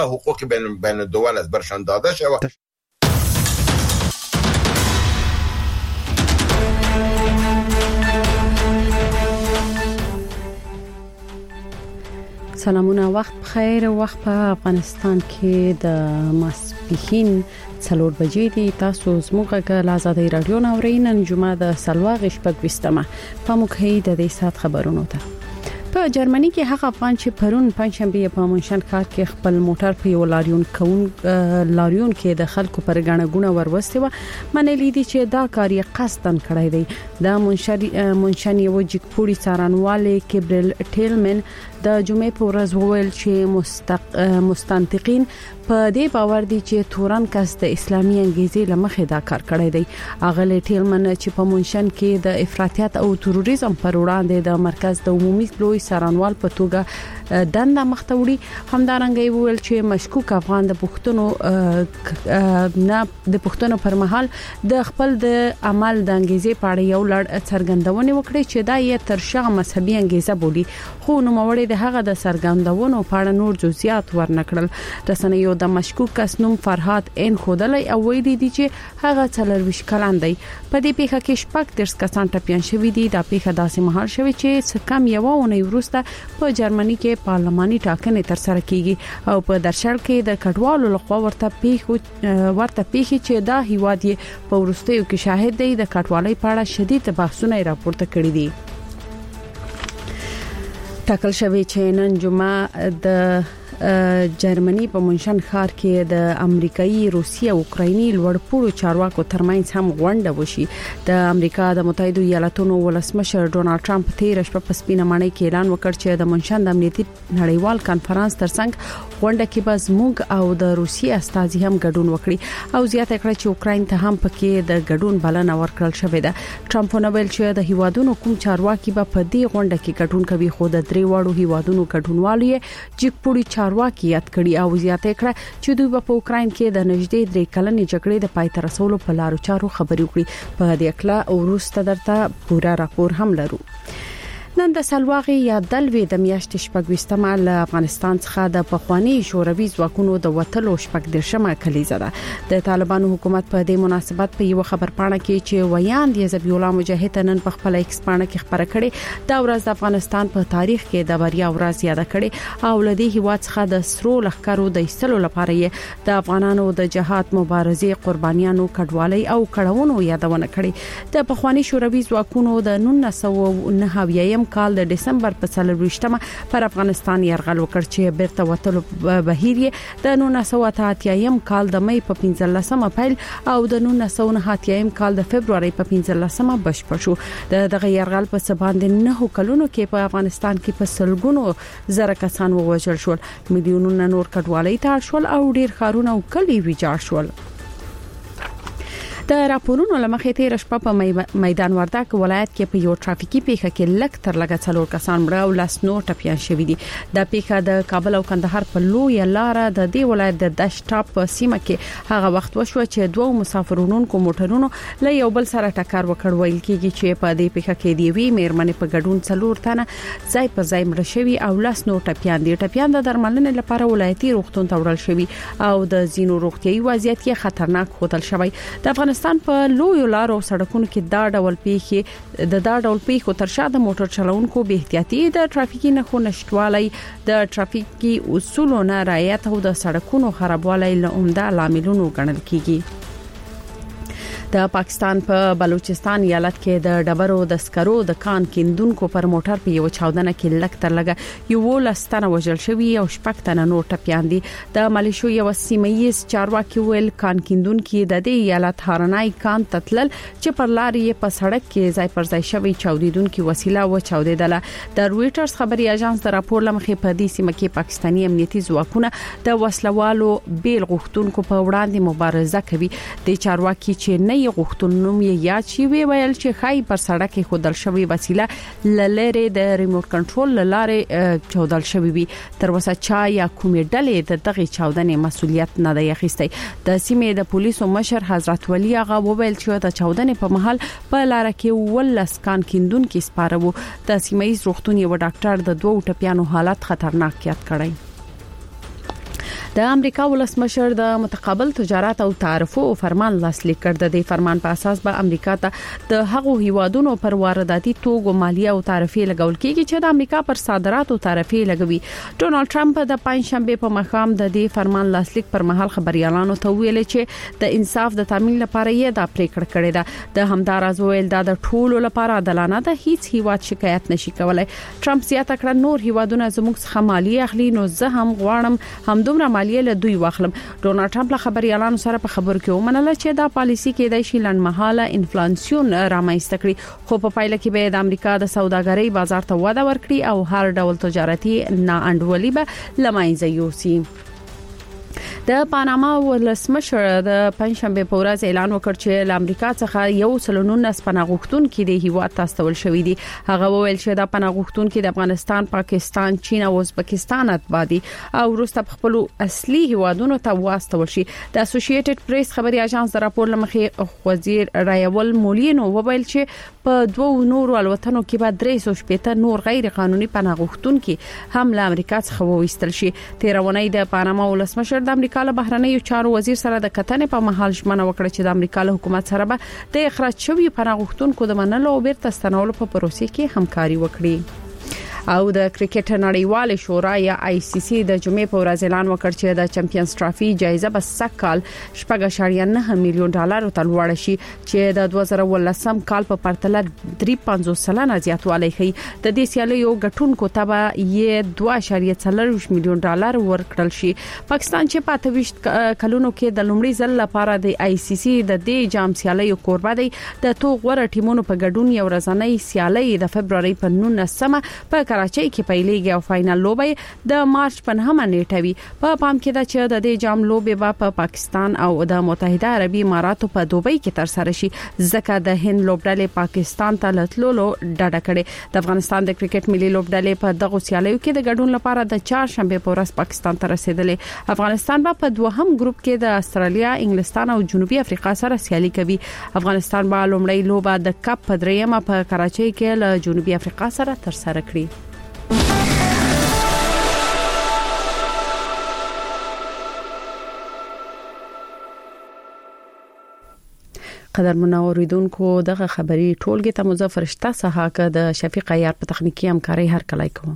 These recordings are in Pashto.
حقوق بین الدول از برشان داده شود. سلامونه، وخت بخیر. وخت په افغانستان کې د ماسپښین 4 بجې دي. تاسو زموږ غږ آزادۍ رادیو ناورئ. نن جمعه د سلواغ شپږ وستمه په موخه د دې سات خبرونو ته. په جرمني کې هغه افغان چې پرون پنځشنبه په منشن ښار کې خپل موټر په یو لاریون کې د خلکو پر غاڼګونه وروسته و منلې دي چې دا کار یې قصدن کړی دی. د منشن یو جګپوري څارنوال کیبرل ټیلمن د جمعې په ورځ وویل چې مستنطقین په دې باور دي چې تورن کس د اسلامي انګیزې لمخې دا کار کړی دی. اغلی ټیلمن چې په منشن کې د افراطیت او تروریزم پر وړاندې د مرکز د عمومي لوی څارنوال په توګه دنده مخته وړي، همدارنګه ویل چې مشکوک افغان د پښتنو پر مهال د خپل د عمل د انګیزې په اړه یو لړ څرګندونې وکړي چې دا یې تر شغه مذهبي انګیزه بولی، خو نو موري د هغه د څرګندونو په اړه نور جزئیات ورنکړل. رسنیو د مشکوک کس نوم فرهاد ان خودلای او ویلي دي چې هغه 24 کلن دی. په دې پیښه کې شپږ تر کسان ټپيان شوي دي. دا پیښه داسې مهال شوی چې کم یو ونې وروسته په جرمني کې پارلماني ټاکنې تر سره کیږي او په درشل کې د کډوالو لخوا ورته پیښې چې دا هیواد یې په ورستیو کې شاهد دی د کډوالۍ په اړه شدید بحثونه راپورته کړي دي. ټاکل شوی چې نن جمعه د جرمني په منشن ښار کې د امریکایي، روسي او اوکرایني لوړپوړو چارواکو ترمنځ هم غونډه وشي. د امریکا د متحده ایالاتونو ولسمشر ډونالد ټرمپ تیر شپه په سپینه ماڼۍ کې اعلان وکړ چې د منشن د امنیتي نړیوال کانفرنس ترڅنګ غونډه کې به زموږ او د روسي استازي هم ګډون وکړي او زیاته کړه چې اوکراین ته هم پکې د ګډون بلنه ورکړل شوې ده. ټرمپ ویل چې د هیوادونو کوم چارواکي به په دې غونډه کې ګډون کوي، خو د درې وړو هیوادونو ګډونوالي جګپوري چارواکي یاد کړي او زیاته کړه چې دوی په اوکراین کې د نږدې 3 کلنې جګړې د پای ته رسولو په لارو چارو خبرې وکړي. په دې اړه وروسته درته پورا راپور هم لرو. نن د سلواغې یا دلوي د میاشتې شپږ له افغانستان څخه د پخوانی شوروي ځواکونو د وټلو شپږ کلیزه ده. د طالبانو حکومت په دې مناسبت په یو خبرپاڼه کې چې ویاند یې ذبیح الله مجاهد نن په خپل ایکس پاڼه کې خبره کړې دا ورځ د افغانستان په تاریخ کې د بریا ورځ یاد کړي او لدی هیواد څخه د سرو لخرو د ایستلو لپاره یې د افغانانو د جهاد مبارزې قربانیانو کډوالۍ او کړهونو یادونه کړې. د پخوانی شوروي ځواکونو د 1990 کال د دسمبر په 24مه پر افغانستان یرغل وکړ چې بیرته وټلو بهیر د 1980 کال د مې په 15مه پیل او د 1990 کال د فبرवरी په 15مه بشپړ شو. دغه یرغل په سباند 9 کلونو کې په افغانستان کې په سلګونو زره کسان ووژل شول، میلیونونه نور کډوالۍ ته شول او ډیر ښارونه او کلی ویجاړ شول. د راپورونو لمخې تیر شپه په میدان وردګ ولایت کې په یو ټرافیکي پیښه کې لږ تر لږه 4 کسان مړه او لاس نور ټپيان شوي دي. د پیښه د کابل او کندهار په لوی لار د دې ولایت د دشټاپ سیمه کې هغه وخت وشو چې دوه مسافرونکو موټرونو له یو بل سره ټکر وکړ. ویل کېږي چې په دې پیښه کې دی وی مېرمنې په ګډون 4 تنه ځای پر ځای مړه شوي او لاس نور ټپيان دي. ټپيان د درملنې لپاره ولایتي روغتون ته وړل شوي او د زینو روغتيایي وضعیت یې خطرناک ښودل شوی. د افغانستان په لوی لارو سړکونو کې دا ډول پیښو تر شا د موټر چلوونکو بې احتیاطي، د ټرافیکي نښو نشټوالی، د ټرافیکي اصولو نه رعایت او د سړکونو خرابوالی له عمده لاملونو ګڼل کیږي. د پاکستان په بلوچستان ایالت کې د ډبرو د سکرو د کان کیندونکو پر موټر په یو چاودنه کې لک تر لګه یو لستانه وژل شوی او شپږ تنه نور ټپيان دي. د مالیشو یو سیمه‌یز چارواکي ویل کان کیندونکو د دې ایالت هارنای کان تتلل چې پر لارې په سړک کې ځای پر ځای شوی چاودیدونکو وسیله و چاودیدله. د رويټرز خبري اژانس د راپور لمخې په دې سیمه کې پاکستاني امنیتي ځواکونه د وسلوالو بیل غوښتونکو په وړاندې مبارزه کوي. د چارواکي چې نه غوښتنوم یې یاد شي ویل چې خای پر سړک کې خودل شوی وسیله لری د ریموټ کنټرول لاره چودل شوی وي. تر اوسه چا یا کومې ډلې د دغه چاودنې مسولیت نه دی اخیستی. د سیمې د پولیسو مشر حضرت ولی هغه وویل چې د چاودنې په محل په لار کې ولس کان کیندونکو سپارو. د سیمې روغتونی و ډاکټر د دوه ټپيانو حالت خطرناک یاد کړی. د امریکا ولسمشر د متقابل تجارت او تعرفو فرمان لاسلیک کړ. د فرمان په اساس به امریکا ته د هغو هیوادونو پر وارداتي توکو مالیه او تعرفې لګول کیږي چې د امریکا پر صادراتو تعرفې لګوي. ډونالد ټرمپ د پنځشنبه په مخام د دې فرمان لاسلیک پر مهال خبريالانو ته ویل چې د انصاف د تامین لپاره یې دا پریکړه کړې ده. د همداراز ویل دا د ټولو لپاره عادلانه ده، هیڅ هیواد شکایت نشي کولای. ټرمپ زیاته کړه نور هیوادونه زموږ څخه مالیه اخلي نو زه هم غواړم همدومره مالیه له دوی واخلم. ډونالد ټرمپ له خبريالانو سره په خبرو کې ومنله چې دا پالیسی کې د شیلنمحاله انفلیسیون رامنځته کړي، خو په پایله کې به د امریکا د سوداګرۍ بازار ته وده ورکړي او هر ډول تجارتي ناانډولي به لمایځي یوسي. د پاناما ولسمشر د پنځشنبه په ورځ اعلان وکړ چې له امریکا څخه یو سلنون پناهغښتونکو د هیواد ته استول شوې دي. هغه وویل چې د پناهغښتونکو د افغانستان، پاکستان، چین او ازبکستان اتبادي او وروسته خپل اصلي هیوادونو ته واستول شي. د اسوسییټډ پریس خبري اژانس د راپور لمخې وزیر رایول مولینو وویل چې په دوه نورو الوتنو کې به 380 نور غیر قانوني پناهغښتونکو هم له امریکا څخه وویستل شي. تیرونی د پاناما ولسمشر د امریکا له بهرنیو چارو وزیر سره د کتنې په محل ژمنه وکړه چې د امریکا له حکومت سره به د اخراج شوی پناهغښتونکو د منلو او بیرته ستنولو په پروسې کې همکاري وکړي. او د کرکټ نړیوال شورا یا ICC د جمعې په ورځ اعلان وکړ چې د چمپیونز ټرافي جایزه به سکهال $9.9 میلیون ته لوړ شي چې د 2018 کال په پرتله 3.50 زیاتوالی کوي. د دې سیالیو ګټونکو ته به یې $2.4 میلیون ورکړل شي. پاکستان چې په 28 کلونو کې د لومړي ځل لپاره د ICC د دې جام سیالیو کوربه دی. د تو غوړه ټیمونو په ګډون یو ورځنۍ سیالي د فبرवरी په 19 په کراچۍ کې پیلېږي او فائنل لوبه د مارچ په 9 نیټه وي. په پام کې ده چې د دې جام لوبه په پاکستان او د متحده عربي اماراتو په دوبۍ کې تر سره شي، ځکه د هند لوبډلې پاکستان ته لټلو ډډه کړې. د افغانستان د کرکټ ملي لوبډلې په دغه سیالیو کې د ګډون لپاره د چهارشنبه په ورځ پاکستان ته رسیدلې. افغانستان په دوهم ګروپ کې د استرالیا، انګلستان او جنوبي افریقا سره سیالي کوي. افغانستان به لومړی لوبه د کپ په دریمه په کراچۍ کې له جنوبي افریقا سره تر سره کړي. قدرمن اوریدونکو دغه خبري ټولګه ته مظفر شتا صحاکه د شفیق عیار په تخنیکی همکاري هر کلای کوم.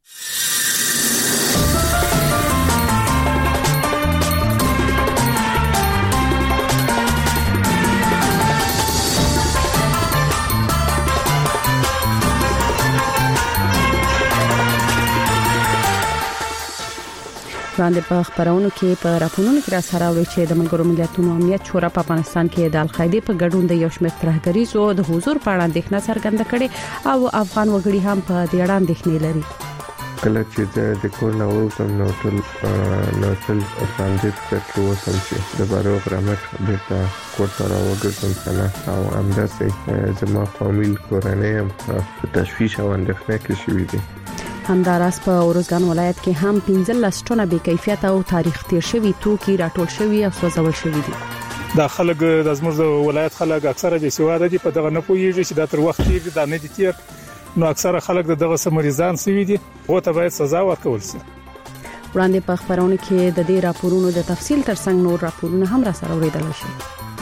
باندې په خبرونو کې په راپورونو کې را سره وړي چې د ملګرو ملتونو امنیت شورا په افغانستان کې د القاعده په ګډون د یو شمېر ترهګریزو د حضور په اړه اندېښنه څرګنده کړې او افغان وګړي هم په دې اړه اندېښنې لري. کله چې د کور نه ووتم نو ټول افغانیت کې وسم چې د بارو برامت بیرته کور سره وګرځم کنه او همداسې زما فامیل کورنۍ هم په تشویش او اندېښنه کې شوي دي. همداراز په اورزګان ولایت کې هم 15 ټنه بې کیفیت او تاریخ تیر شوی توکي راټول شوی او سوځول شوی دي. دا خلک د زموږ ولایت خلک اکثره به سیواده دي په دغه نه پوهیږي چې دا تر وخت کې دا نه دي تیر، نو اکثره خلک دغه سمریزان سوي دي او ته باید سزا ورکول شي. وړاندې په خبرونه کې د دې راپورونو د تفصیل ترڅنګ نور راپورونه هم را سره اوریدل شي.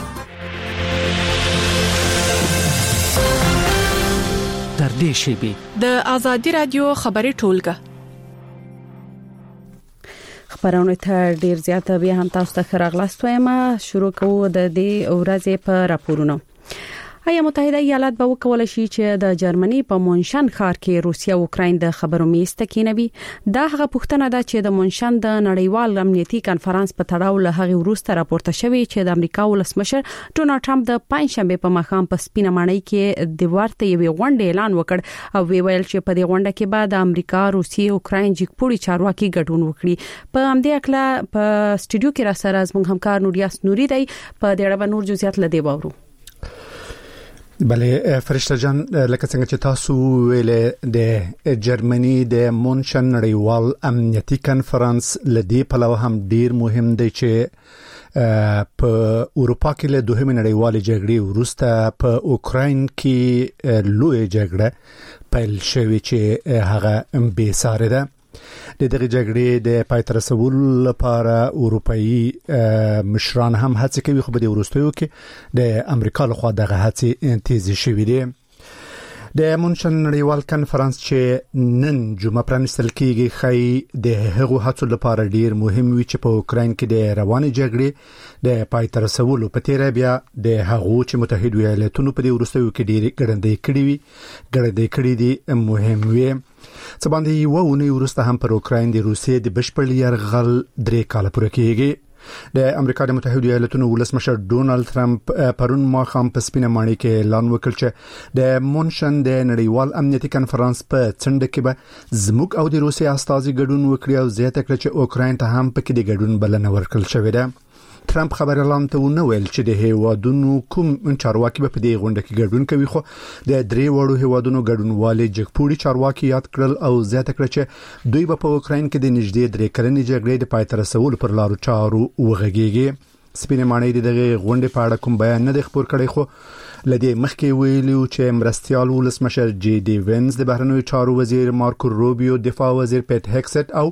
تر دې شی د ازادي رادیو خبري ټولګه خبرونه ته ډیر زیات بیا هم تاسو ته خراغلاست وایم. شروع کوو د دې ورځې په راپورونو. آیا متحده ایالات به وکولای شي چې د جرمني په مونشن ښار کې روسیا او اوکراین د خبرو میز ته کېنوي؟ دا هغه پوښتنه ده چې د مونشن د نړیوال امنیتي کانفرنس په تړاو له هغه وروسته راپورته شوې چې د امریکا ولسمشر ډونالد ټرمپ د پنځشنبه په مخام په سپینه ماڼۍ کې د ورته یوې غونډې اعلان وکړ او ویل چې په دې غونډه کې به د امریکا، روسیې او اوکراین جګپوړي چارواکي ګډون وکړي. په همدې اکله په سټوډیو کې را سره زموږ همکار نوریاس نوري دی. په دې اړه نور جزئیات لدی وورو. بله فرشته جان، لکه څنګه چې تاسو ویل د جرمني د مونشن نړیوال امنیتي کانفرنس لدی په لور هم ډیر مهم دی چې په اروپا کې له دوهمه نړیوال جګړې وروسته په اوکراین کې لوی جګړه پیل شوې چې هغه به ساره ده. د دغه جګړې د پای ته رسولو لپاره اروپאי مشران هم هڅه کوي، خو په دې وروستیو کې د امریکا لخوا دغه هڅې تیزی شوې دي. د مونشن نړیوال کانفرنس چې نن جمعه پرانستل کېږي خای د هغو هڅو لپاره ډیر مهم وي چې په اوکراین کې د روانې جګړې د پای ته رسولو په تیر بیا د هغو چې متحده ایالاتونو په دې وروستیو کې ډیر ګړندې کړي دي مهم وي. څه باندې یو ونی ورسته هم پر اوکراین د روسیې د بشپړ یرغل 3 کال پوره کېږي. د امریکا د متحده ایالاتونو ولسمشر ډونالد ترامپ پرون ماښام په سپینه ماڼۍ کې اعلان وکړ چې د مونشن د نړیوال امنیتي کانفرنس په څنډه کې به زموږ او د روسیې استازي ګډون وکړي او زیاته کړ چې اوکراین ته هم پکې د ګډون بلنه ورکړل شوې ده. ترامپ خبر اعلان ته ونه ویل چې د هیوادونو کوم چارواکي به په دې غونډه کې ګډون کوي، خو د 3 وړو هیوادونو ګډونوالي جګپوړي چارواکي یاد کړل او زیاته کړ چې دوی به په اوکراین کې د نږدې 3 کلنې جګړې د پای ته رسولو پر لارو چارو وغږیږي. سپینه ماڼۍ دغه غونډې په اړه کوم بیان نه خبر کړي، خو لدی مخکې ویلو چې مرستيال ولسمشر جی ډي وینز د بهرنیو چارو وزیر مارکو روبیو، دفاع وزیر پیټ هکسټ او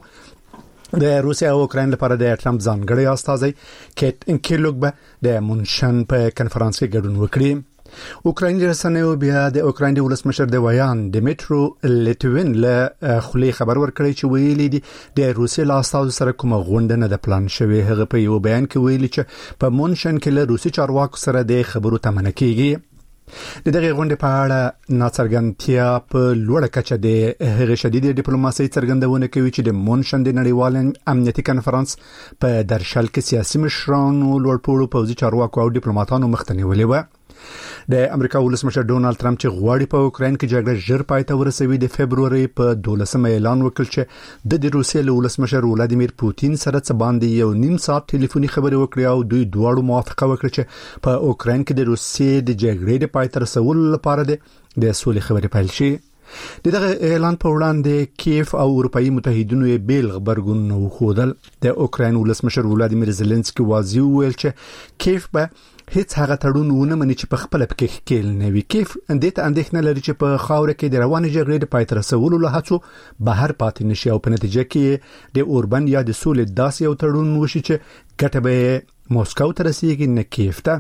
د روسیا او اوکراین لپاره د ټرمپ ځانګړی استازی کیټ انکیلوګ به د مونشن په کنفرانس کې ګډون وکړي. اوکراین رسنیو بیا د اوکراین د ولسمشر د ویان دمیټرو لیټوین له خلی خبر ورکړی چې ویلي دي د روسیا له استازو سره کومه غونډه نه ده پلان شوې. هغه په یو بیان کې ویلي چې په مونشن کې له روسي چارواکو سره د خبرو تمنه کیږي. د دغه غونډې په اړه ناڅرګندتیا په لوړه کچه د هغه شدید ډیپلوماسي څرګندونه کوي چې د مونشن د نړیوال امنیتي کانفرنس په درشل کې سیاسي مشرانو، لوړپوړو پوځي چارواکو او ډیپلوماټانو مخته نیولې و. د امریکا ولسمشر ډونالد ترامپ چې غواړي په اوکراین کې جګړه ژر پای ته ورسوي د فبرवरी په 12 اعلان وکړ چې د روسیې له ولسمشر ولادیمیر پوتین سره څه باندې یو نیم ساعت ټلیفوني خبرې وکړې او دوی دواړو موافقه وکړه چې په اوکراین کې د روسیې د جګړې د پای ته رسولو لپاره د سولې خبرې پیل شي. دغه اعلان په وړاندې کیف او اروپאי متحدینو یې بیل خبرګون نو خودل. د اوکراین ولسمشر ولادیمیر زيلنسکي واضح ویل چې کیف به هیڅ هغه تړون ونه مني چې په خپل پکې ښکېل نه وي. کیف اندېته اندېښنه لري چې په خاور کې د روانې جګړې د پای ته رسولو له هڅو بهر پاتې نشي او په نتیجه کې د اوربن یا د سولې داسې یو تړون وشي چې ګټه به موسکو ته رسیږي نه کیف ته.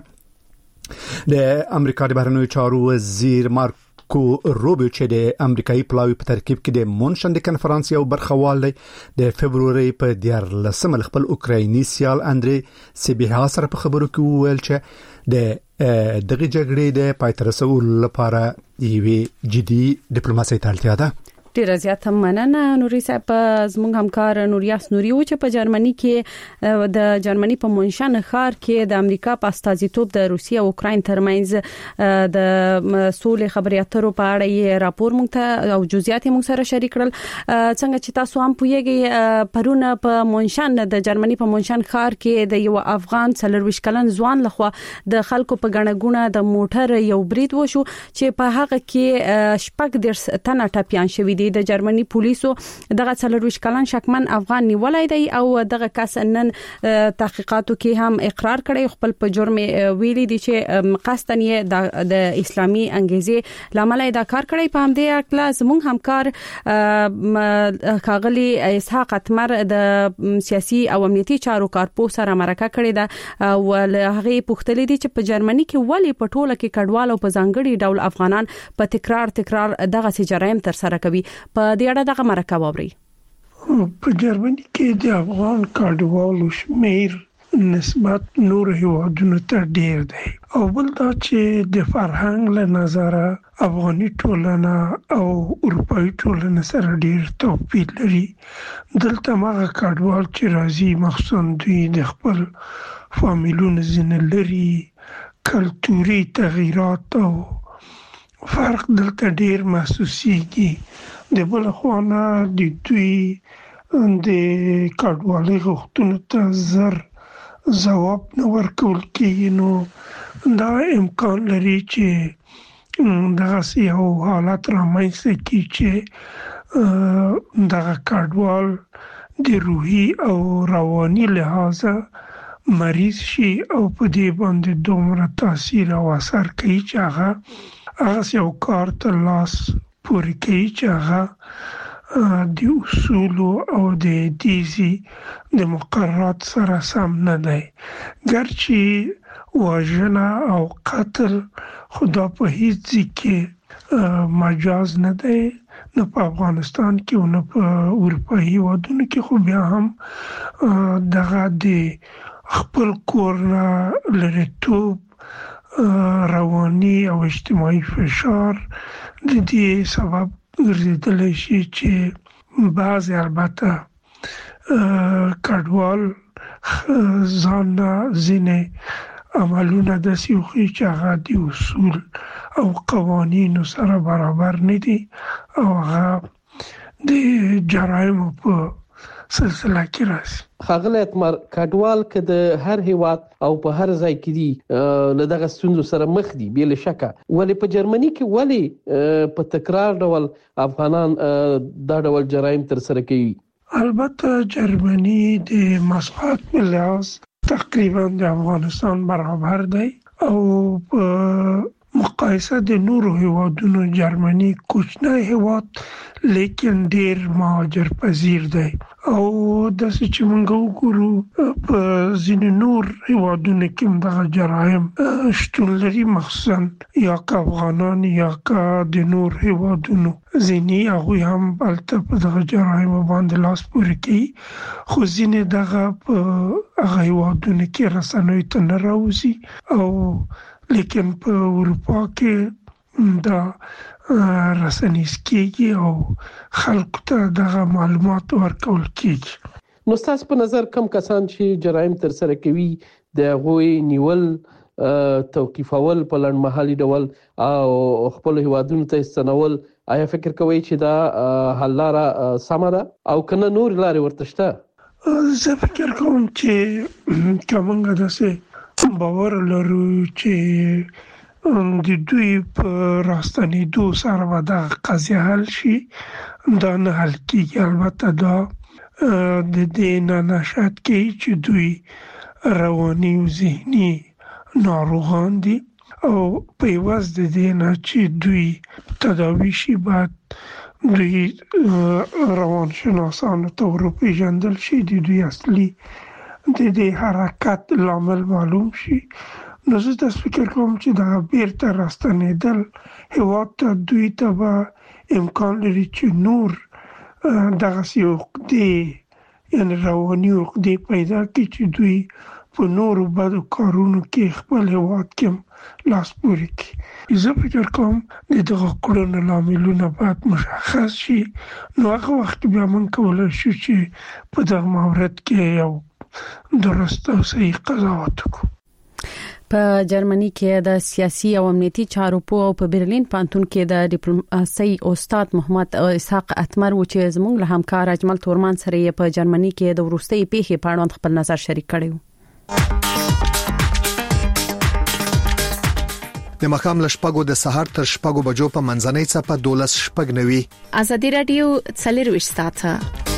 د امریکا د بهرنیو چارو وزیر مارکو روبیو چې د امریکایي پلاوی په ترکیب کې د مونشن د کنفرانس یو برخوال دی، د فبرवरी په 14 خپل اوکرایني سیال اندرې سیبیها سره په خبرو کې وویل چې د دغه جګړې د پای ته رسولو لپاره یوه جدي ډیپلوماسي ته اړتیا ده. ډیر زیات مننه نوري صاحب. زموږ همکار نوریاس نوري و چې په جرمني کې د جرمني په مونشن ښار کې د امریکا په استازیتوب د روسیې او اوکراین ترمنځ د سولې خبرې اترو په اړه یې راپور مونږ ته او جزئیات مونږ سره شریک کړل. څنګه چې تاسو هم پوهیږئ پرونه په مونشن د جرمني په مونشن ښار کې د یو افغان 40 کلن ځوان لخوا د خلکو په غنګونه د موټر یو برید وشو چې په هغه کې شپږ درس تنه ټاپیان شوې دي. د جرمني پولیسو دغه 40 کلن شکمن افغان نیولای دی او دغه کس نن تحقیقاتو کې هم اقرار کړی، خپل په جرم ویلي دي چې قصدن یې د اسلامي انګیزې لامل دا کار کړی. په همدې اړه زموږ همکار کاغلی اسحاق اتمر د سیاسي او امنیتي چارو کارپو سره مرکه کړې ده او هغه پوښتلې دي چې په جرمني کې ولی په ټوله کې کډوال او په ځانګړي ډول افغانان په تکرار دغه سي جرایم تر سره کوي. په دې اړه دغه مرکه ووري. په جرمني کې د افغان کډوالو شمیر نسبت نور هیوادونو ته ډیر دی او بل دا چې د فرهنګ له نظره افغاني ټولنه او اروپאי ټولنه سره ډیر توپیر لري. دلته هغه کډوال چې راځي مخصوصا دوی د خپل فامیلونو زنه لري، کلتوري تغیرات او فرق دلته ډیر محسوسيږي. د بل خوانه د دوی د کډوالۍ غوښتنو ته زر جواب نه ورکول کېږي، نو دا امکان لري چې دغه یو حالت رامنځته کړي چې دغه کډوال د روحي او رواني لحاظه مریض شي او په دې باندې دومره تاثیر او اثر کوي چې هغه یو کار ته لاس پورې کوي چې هغه د اصول او د دیزي د مقررات سره سم نه دی. ګرچې وژنه او قتل خدا په هیڅ ځکه مجاز نه دی، نه په افغانستان کې او نه په اروپایي هیوادونو کې، خو بیا هم دغه د خپل کور نه لرېتوب، رواني او اجتماعي فشار د دې سبب ګرځېدلی شي چې بعضې البته کډوال ځان نه ځینې عملونه داسې وښيي چې هغه د اصول او قوانینو سره برابر نه دي او هغه د جرایمو په سلسله کې راځي. ښاغلی اتمر، کډوال که د هر هیواد او په هر ځای کې دي له دغه ستونزو سره مخ دي بې له شکه، ولې په جرمني کې ولې په تکرار ډول افغانان دا ډول جرایم ترسره کوي؟ البته جرمني د مساحت په لحاظ تقریبا د افغانستان برابر دی او په مقایسه د نورو هیوادونو جرمني کوچنی هیواد لیکن ډیر مهاجر پذیر دی او داسې چې موږ وګورو په ځینې نور هیوادونو کې دغه جرایم شتون لري، مخصوصا یا که افغانان یا که د نور هیوادونو ځینې هغوی هم هلته په دغه جرایمو باندې لاس پورې کوي، خو ځینې دغه په هغه هیوادونو کې رسنیو ته نه راوځي او لیکن په اروپا کې دا رسنیز کېږي او خلکو ته دغه معلومات ورکول کېږي. نو ستاسو په نظر کوم کسان چې جرایم ترسره کوي د هغوی نیول، توقیفول په لنډمهالي ډول او خپل هیوادونو ته استنول، آیا فکر کوئ چې دا حل لاره سمه ده او که نه نور لارې ورته شته؟ زه فکر کوم چې که موږ داسې باور لرو چې د دوی په راستنېدو سره به دغه قضیه حل شي، دا نه حل کېږي. البته دا د دې نه نشأت کوي چې دوی رواني او ذهني ناروغان دي او په عوض د دې نه چې دوی تداوي شي باید دوی روانشناسانو ته وروپېژندل شي، د دوی اصلي د دې حرکت لامل معلوم شي. نو زه داسې فکر کوم چې دغه بیرته راستنېدل هېواد ته دوی ته به امکان لري چې نور دغسې عقدې یعنې رواني عقدې پیدا کړي چې دوی په نورو بدو کارونو کې خپل هېواد کې لاس پورې کړي. زه فکر کوم د دغه کړنو لاملونه باید مشخص شي، نو هغه وخت بیا موږ کولی شو چې په دغه مورد کې یو درست او صحیح قضاوت وکړو. په جرمني کې د سیاسي او امنیتي چارو په برلین پانتون کې د ډیپلوماسي استاد محمد اسحاق اتمر و چې زموږ له همکار اجمل تورمان سره په جرمني کې د وروستي پیښې په اړه خپل نظر شریک کړی و. د مخام لشپګو د سحر تر شپګو بجو په منځنۍ صفه 12 شپګ نوي. ازادي رادیو 40 ساعته.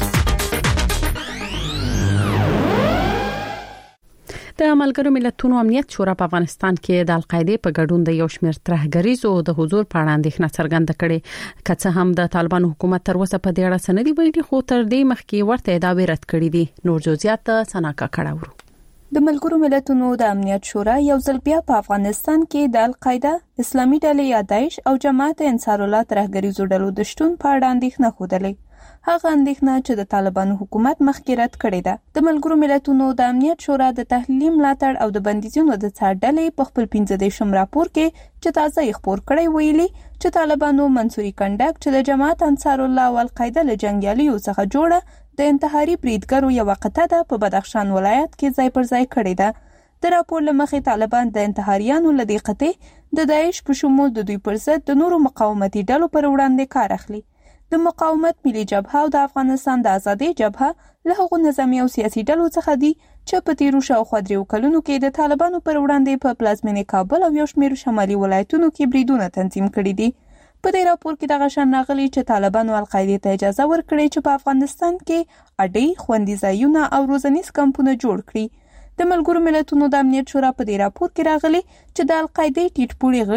د ملګرو ملتونو امنیت شورا په افغانستان کې د القاعده په ګډون د یو شمېر ترهګریزو د حضور په اړه اندېښنه څرګنده کړې، که څه هم د طالبانو حکومت تر اوسه په دې اړه سندې ویلي، خو تر دې مخکې ورته ادعاوې رد کړې دي. نور جزئیات سناکا کړهورو. د ملګرو ملتونو د امنیت شورا یو ځل بیا په افغانستان کې د القاعده، اسلامي ډلې یا داعش او جماعت انصار الله ترهګریزو ډلو د شتون په اړه اندېښنه خوده. هغه اندېښنه چې د طالبانو حکومت مخکې رد کړې ده. د ملګرو ملتونو د امنیت شورا د تحلیل ملاتړ او د بندیزونو د څارډلې په خپل 15 راپور کې چې تازه خبر کړی ویلي چې طالبانو منصوري کنډک چې د جماعت انصار الله او القاعده له جنگیالیو څخه جوړه د انتحاري بریدګرو یو قطعه ده په بدخشان ولایت کې ځای پر ځای کړې ده. د راپور لمخې طالبان د انتحاریانو له دې قطعې د داعش په شمول د دوی پر ضد د نورو مقاومتي ډلو پر وړاندې کار اخلي. د مقاومت ملي جبهه او د افغانستان د ازادۍ جبهه له هغو نظامي او سیاسي ډلو څخه دي چې په تیرو شاوخوا 3 کلونو کې د طالبانو پر وړاندې په پلازمینې کابل او یو شمېر شمالي ولایتونو کې بریدونه تنظیم کړي دي. په دې راپور کې دغه شان راغلي چې طالبانو القاعده ته اجازه ورکړي چې په افغانستان کې اډې، خوندي ځایونه او روزنیز کمپونه جوړ کړي. د ملګرو ملتونو د امنیت شورا په دې راپور کې راغلي چې د القاعده ټیټپوړي غړي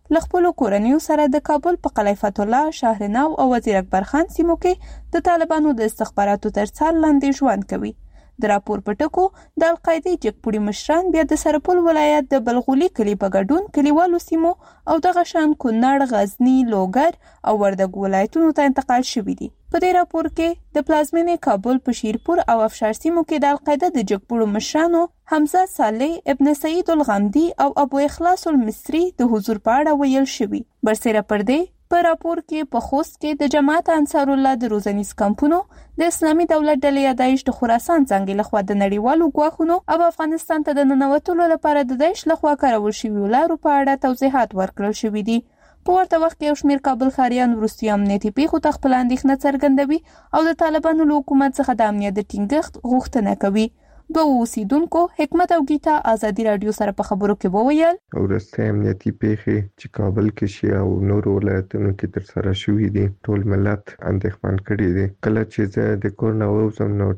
لخپل کورنیو سره د کابل په قلعه فتح الله، شهرنو او وزیر اکبر خان سیمو کې د طالبانو د استخباراتو تر څار لاندې ژوند کوي. د راپور په ټکو د القاعده جګپوړي مشران بیا د سرپل ولایت د بلغولي کلی په ګډون کلیوالو سیمو او د غشان کونړ، غزنی، لوګر او وردګ ولایتونو ته انتقال شوي دي. په دې راپور کې د پلازمینې کابل په شیرپور او افشار سیمو کې د القاعده د جګپوړو مشرانو حمزه صالح، ابن سعید الغامدي او ابو اخلاص المصری د حضور په اړه ویل شوي. برسره پر دې په راپور کې په خوست کې د جماعت انصار الله د روزنیز کمپونو د اسلامي دولت ډلې داعش د خراسان څنګه لخوا د نړیوالو ګواښونو او افغانستان ته د ننوتلو لپاره د داعش لخوا کارول شوي لارو په اړه توضیحات ورکړل شوي دي. په ورته وخت کې یو شمېر کابل ښاریان وروستي امنیتي پیښو ته خپل اندېښنه څرګندوي او د طالبانو له حکومت څخه د امنیت د ټینګښت غوښتنه کوي. دوه اوسیدونکو حکمت او گیتا ازادي رادیو سره په خبرو کې وویل ورسته امنیتي پیښې چې کابل کې شي او نور ولایتونو کې تر سره شوې دي ټول ملت اندېښمن کړي دي. کله چې زه د کور نه ووځم نو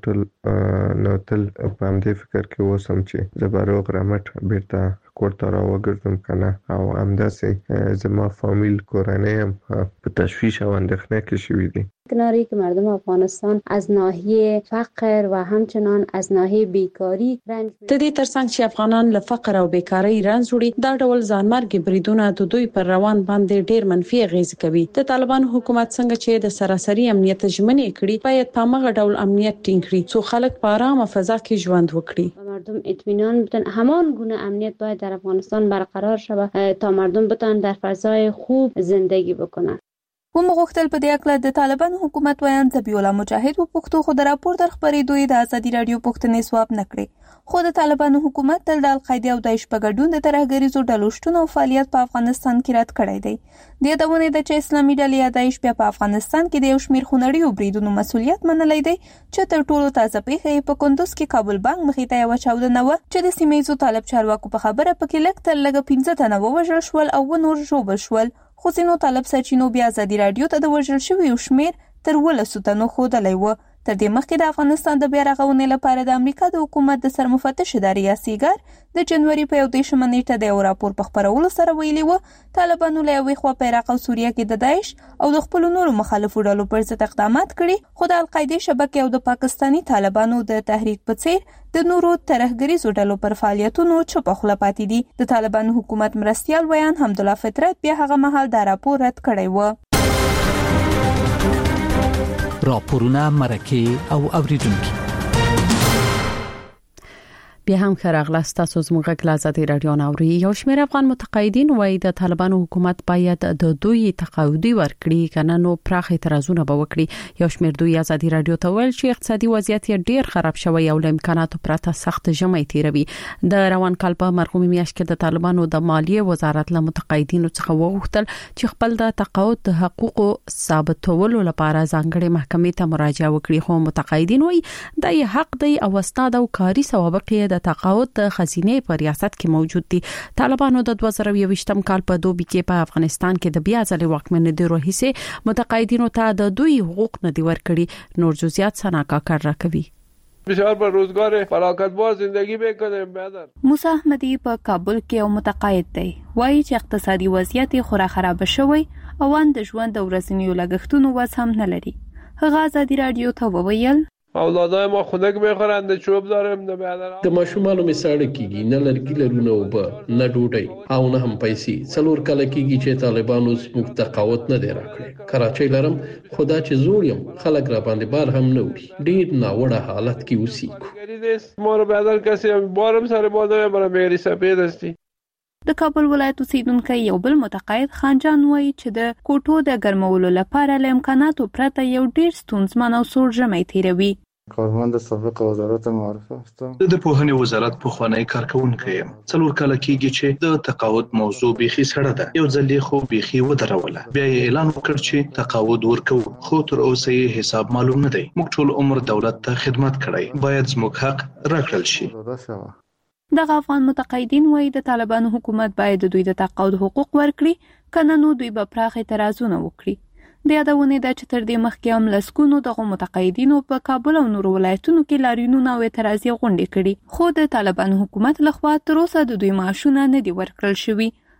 تل په همدې فکر کې اوسم چې زه به روغ رمټ بیرته کور ته راوګرځم کنه او همداسې زما فامیل کورنۍ هم په تشویش او اندېښنه کې شوي دي. کناری که مردم افغانستان از ناحیه فقر و همچنان از ناحیه بیکاری رنج د دې ترڅنګ چې افغانان له فقر او بیکاری رنج وړي دا ډول ځانمرګي بریدونه د دوی پر روان باندې ډیر منفي اغیز کوي. د طالبانو حکومت څنګه چې د سراسري امنیت ژمنې کړي باید په هغه ډول امنیت ټینګ کړي څو خلک په آرامه فضا کې ژوند وکړي. مردم اطمینان بدن همان گونه امنیت باید در افغانستان برقرار شود تا مردم بتوانند در فضای خوب زندگی بکنند. هم غوښتل په دې اړه د طالبانو حکومت ویان ذبیح الله مجاهد په پښتو خو د راپور در خبرېدو د ازادي رادیو پښتنې سواب نکړي. خو د طالبانو حکومت تل د القاعده او داعش په ګډون د ترهګریزو ډلو شتون او فعالیت په افغانستان کې رد کړی دی. د یادونه ده چې اسلامي ډلې داعش بیا په افغانستان کې د یو شمېر خونړیو بریدونو مسولیت منلی دی چې تر ټولو تازه پیښه په کندوز کې کابل بانک مخې ته یوه چاودنه وه چې د سیمه ییزو طالب چارواکو په خبره پکې لږ تر لږه 15 تنه ووژل شول او نور ژوبل شول. خو ځینو طالب سرچینو بیا ازادي رادیو ته د وژل شویو شمېر تر 12 تنو ښودلی و. تر دې مخکې د افغانستان د بیا رغونې لپاره د امریکا د حکومت د سرمفتش ادارې یاسیګر د جنوري په 21 نیټه د یو راپور په خپرولو سره ویلي و طالبانو له یوې خوا په عراق او سوریه کې د داعش او د خپلو نورو مخالفو ډلو پر ضد اقدامات کړي، خو د القاعده شبکې او د پاکستاني طالبانو د تحریک په څیر د نورو ترهګریزو ډلو پر فعالیتونو چوپه خوله پاتې دي. د طالبانو حکومت مرستیال ویان حمدالله فطرت بیا هغه مهال دا راپور رد کړی و. راپورونه مرکه او اوریدونکو بیا هم خراغلاست تاسو زموږ غږ ازادي رادیو ناوړي. یو شمېر افغان متقاعدین وایي د طالبانو حکومت باید د دوی تقاعدي ورکړي کنه نو پراخ اعتراضونه به وکړي. یو شمېر دوی ازادي رادیو ته ویل چې اقتصادي وضعیت ډیر خراب شوی او له امکاناتو پرته سخت ژمي تیروي. د روان کال په مرغومي میاشت کې د طالبانو د مالیه وزارت له متقاعدینو څخه وغوښتل چې خپل د تقاعد د حقوقو ثابتولو لپاره ځانګړي محکمې ته مراجعه وکړي. خو متقاعدین وایي دا یې حق دی او استاد او کاري سوابق د تقاعد د خزینې په ریاست کې موجود دي. طالبانو د 2022م کال په دوبي کې په افغانستان کې د بیا ځلې واکمنۍ روحیسه متقاعدینو ته د دوی حقوق نه دی ورکړي. نور جزئیات سنا کاکر راکوي. بسیار پر روزگار فراغت باز زندگی بکنیم. موسی احمدی په کابل کې یو متقاعد دی. وایي چې اقتصادي وضعیت خورا خراب شوی او د ژوند د ورځنیو لګښتونو وس هم نه لري. هغه ازادي رادیو ته وویل اولادای ما خنک میخورند، چوب دارم، نه بیادر. د ماشومانو می ساړه کیږي، نه لرګي لرونه او نه ډوډۍ او نه هم پیسې. څلور کال کیږي چې طالبانو زموږ تقاعد نه دی راکړی. کراچۍ لرم، خدا چې زوړ یم، خلک را باندې بار هم نه وړي. ډیر ناوړه حالت کې اوسېږو. ما رو بیادر کسی بارم سر بالا برم میری سپید استی. د کابل ولایت اوسیدونکو یو بل متقاعد خانجان وایي چې د کوټو د ګرمولو لپاره له امکاناتو پرته یو ډیر ستونزمن او سوړ ژمی تیروي. کارمند سابق وزارت معارف هستم. د پوهنې وزارت پخوانی کارکونکی یم. 4 کال کېږي چې د تقاعد موضوع بیخي سړه ده. یو ځل خو بیخي ودروله. بیا یې اعلان وکړ چې تقاعد ورکو، خو تر اوسه یې حساب معلوم نه دی. موږ ټول عمر دولت ته خدمت کړی، باید زموږ حق راکړل شي. دغه افغان متقاعدین وایي د طالبانو حکومت باید د دوی د تقاعد حقوق ورکړي، کنه نو دوی به پراخ اعتراضونه وکړي. د یادونه ده چې تر دې مخکې هم لسګونو دغه متقاعدینو په کابل او نورو ولایتونو کې لاریونونه او اعتراضي غونډې کړي، خو د طالبانو حکومت لخوا تر اوسه د دوی معاشونه نه دي ورکړل شوي.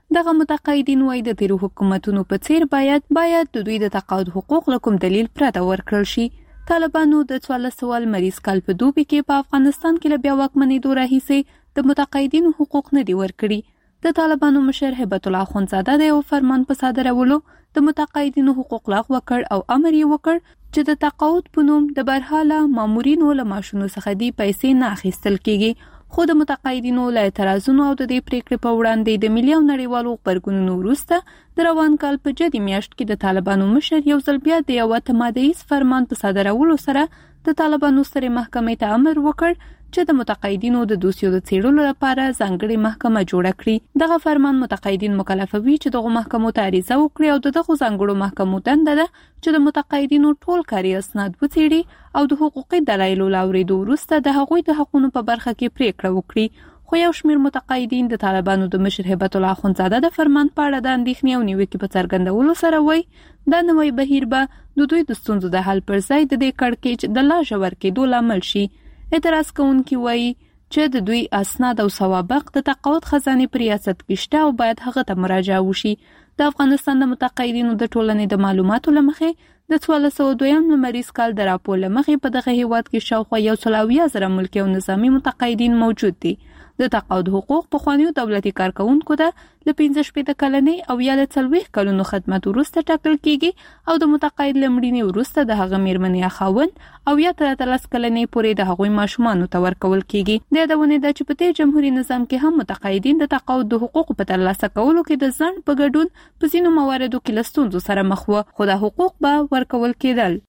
دغه متقاعدین وايي د تیرو حکومتونو په څیر باید د دوی د تقاعد حقوق له کوم دلیل پرته ورکړل شي. طالبانو د 1400 مریض کال په دوبي کې په افغانستان کې له بیا واکمنېدو راهیسې د متقاعدینو حقوق نه دي ورکړي. د طالبانو مشر هبت الله اخوندزاده د یو فرمان په صادرولو د متقاعدینو حقوق لغوه کړ او امر یې وکړ چې د تقاعد په نوم د برحاله مامورینو له معاشونو څخه دی پیسې نه اخیستل کیږي. خو د متقاعدینو له اعتراضونو او د دې پریکړې په وړاندې د ملي او نړیوالو غبرګونونو وروسته د روان کال په جدي میاشت کې د طالبانو مشر یو ځل بیا د یو تمادیز فرمان په صادرولو سره د طالبانو سترې محکمې ته امر وکړ چې د متقاعدینو د دوسیو د څېړلو لپاره ځانګړې محکمه جوړه کړي. دغه فرمان متقاعدین مکلفوي چې دغه محکمو ته عریضه وکړي او دغه ځانګړو محکمو دنده ده چې د متقاعدینو ټول کاري اسناد وڅېړي او د حقوقي دلایلو له اورېدو وروسته د هغوی د حقونو په برخه کې پریکړه وکړي. خو یو شمېر متقاعدین د طالبانو د مشر هبت الله اخوندزاده د فرمان په اړه د اندېښنې او نیوکې په څرګندولو سره وایي دا نوی بهیر به د دوی د ستونزو د حل پر ځای د دې کړکېچ د لا ژور کېدو لامل شي. اعتراض کوونکي وایي چې د دوی اسناد او سوابق د تقاعد خزانې په ریاست کې شته او باید هغه ته مراجعه وشي. د افغانستان د متقاعدینو د ټولنې د معلوماتو له مخې د 1402 مریض کال د راپور له مخې په دغه هیواد کې شاوخوا 1,000 ملکي او نظامي متقاعدین موجود دي. د تقاعد حقوق په خوانیو دولتي کارکونکو ته له 15 کلنۍ او یا له 40 کلونو خدمت وروسته ټاکل کیږي او د متقاعد لمړینې وروسته د هغه میرمنې یا خاوند او یا تر 13 کلنۍ پورې د هغوی ماشومانو ته ورکول کیږي. د یادونې ده چې په دې جمهوریت نظام کې هم متقاعدین د تقاعد د حقوقو په ترلاسه کولو کې د ځنډ په ګډون په ځینو مواردو کې له ستونزو سره مخ وو، خو دا حقوق به ورکول کېدل.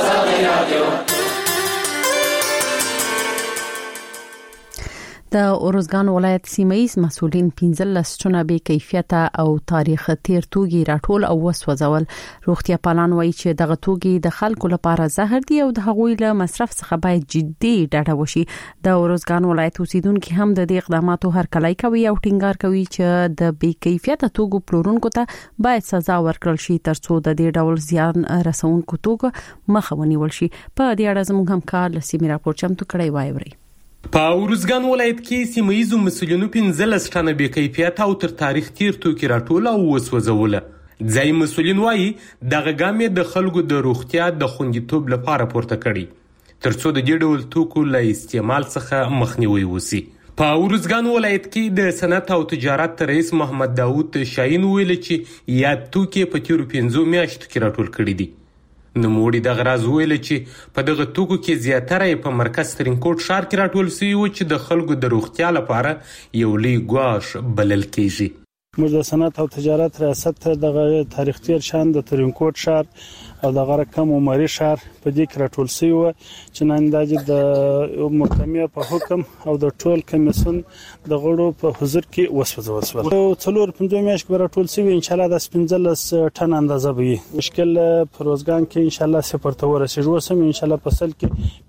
د ارزګان ولایت سیمایي مسؤلین 15 چونه به کیفیت او تاریخ تیر توګي راټول او وسوځول. روغتیا پالان وایي چې دغه توګي د خلکو لپاره زهر دي او د هغوی له مصرف څخه باید جدي ډډه وشي. د ارزګان ولایت اوسیدونکو هم د دې اقداماتو هرکلی کوي او ټینګار کوي چې د بې کیفیت توګو پلورونکو ته باید سزا ورکړل شي ترڅو د دې ډول زیان رسونکو توګو مخه ونیول شي. په دې اړه زموږ همکار لسیمه راپور چمتو کړی وایي. په ارزګان ولایت کې سیمایي مسؤلینو 15 ټنه بې کیفیت او تر تاریخ تیر توکي راټول او وسوځول. ځای مسؤلین وایي دغه ګام د خلکو د روغتیا د خوندیتوب لپاره پورته کړي ترڅو د دې ډول توکو له استعمال څخه مخنیوي وشي. په ارزګان ولایت کې د صنعت او تجارت رئیس محمد داوود شاهین ویل چې یا توکي په تیرو 15 میاشتو کې راټول کړي دي. نوموړي دغه راز ویل چې په دغه توکو کې زیاتره په مرکز ترینکوټ ښار کې راټول شوي و چې د خلکو د روغتیا لپاره یو لوی ګواښ بلل کېږي. موږ د صنعت او تجارت ریاست دغه تاریخ تیر شان د ترینکوټ ښار او دغه رقم عمري ښار په دې کې راټول شوي و چې نن د محکمې په حکم او د ټول کمیسیون د غړو په حضور کې وسوځول شول. 4-5 میاشتې کې راټول شوي ان شاء الله د 15 ټن اندازه به وي. مشکل په روزګان کې ان شاء الله صفر ته ورسېږي. وسم ان شاء الله په سل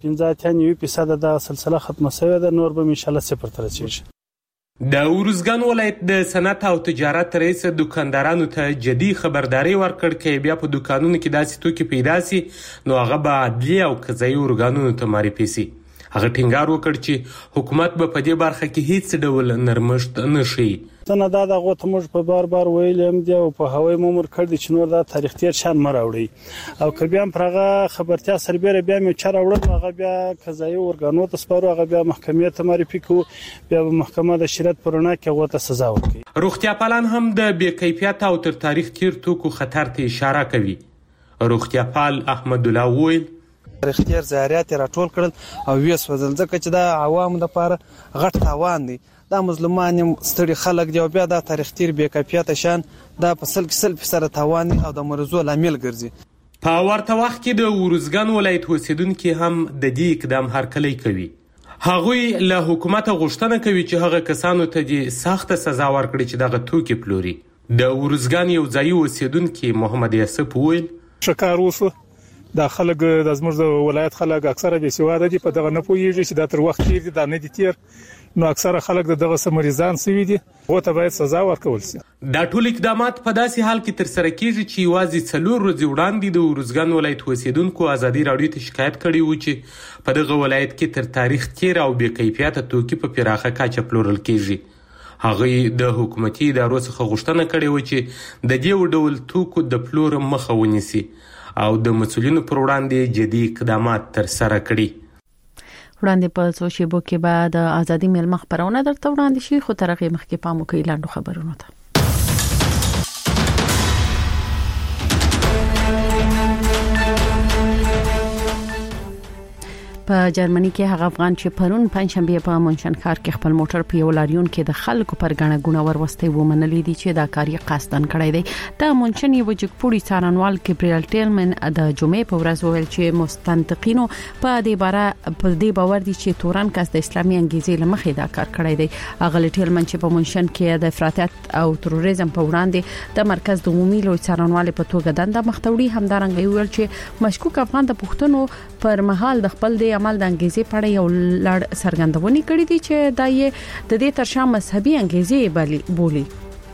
کې 15% د سلسله ختمه شوې ده، نور به ان شاء الله صفر ته رسېږي. د ارزګان ولایت د صنعت او تجارت رئیس دکاندارانو ته جدي خبرداري ورکړ چې بیا په دکانونو کې داسې توکي پیدا سي نو هغه به عدلي او قضایي ارګانونو ته معرفي سي. هغه ټینګار وکړ چې حکومت به په دې برخه کې هیڅ ډول نرمښت نه شي. څنګه دا دغه ته موږ په بار ویلم دی او په هوای مامور کړی چې نور دا تاریخ تیر شان مراوړي او کبه هم پرغه خبرتیا سربېره بیا مې چر وړل هغه بیا قضایي ارګانو ته سپارو هغه بیا محکمې ته معرفي کو بیا محکمه د شریعت پرونه کې هغه ته سزا ورکړي. روغتیا پالان هم د بې کیفیت او تر تاریخ تیر توکو خطر ته اشاره کوي. روغتیا پال احمد الله ویل تاریخ تیر زهريات راټول کړل او ویس وزل ځکه چې دا عوام لپاره غټ تاوان دی. دا مظلومان ستړي خلک دی او بیا دا تاریخ تیر بې کیفیت شان دا په 100% تاوان او د مرزو لامل ګرځي. په ورته وخت کې د ارزګان ولایت اوسیدونکو هم د دې اقدام هرکلی کوي. هغوی له حکومت غوښتنه کوي چې هغه کسانو ته د سخت سزا ورکړي چې دغه توکي پلوري. د ارزګان یو ځای اوسیدونکو محمد یاسف ویل شکار وسو دا خلک د زموږ د ولایت خلک اکثره به سواده دي په دغه نه پوهیږي چې دا تر وخت تیر دي دا نه دي تیر نو اکثره خلک دغه سمریزان سوي دي او ته باید سزا ورکول شي. دا ټول اقدامات په داسې حال کې تر سره کیږي چې یوازې 4 ورځې وړاندې د ارزګان ولایت اوسیدونکو ازادي راډیو ته شکایت کړی و چې په دغه ولایت کې تر تاریخ تیر او بې کیفیت توکي په پراخه کچه پلورل کیږي. هغه د حکومتي ادارو څخه غوښتنه کړې و چې د دې ډول توکو د پلور مخه ونیسي او د مسؤلینو پر وړاندې جدي اقدامات ترسره کړي. وړاندې په څو شیبو کې بعد د ازادي میلمه خبرونه درته وړاندې شي، خو تر هغه مخکې پام وکړئ لاندو خبرونو ته. په جرمني کې هغه افغان چې پرون پنځشنبه په مونشن ښار کې خپل موټر په یو لاریون کې د خلکو پر غاڼه ګونه ورسته ومنلې دي چې دا کاری قصدن کړی دی. د مونشن یو جګپوړي څارنوال ګبریل ټیلمن د جمعې په ورځ وویل چې مستنطقینو په دې باور دي چې تورن کس د اسلامي انګیزې لمخې دا کار کړی دی. هغه ټیلمن چې په مونشن کې د افراطیت او تروریزم په وړاندې د مرکز د عمومي لوی څارنوال په توګه دنده مختوړي همدارنګ ویل چې مشکوک افغان د پښتنو پر مهال د خپل د عمل د انګیزې په اړه یو لړ څرګندونې کړې دي چې دا یې د دې ترشا مذهبي انګیزې بولي.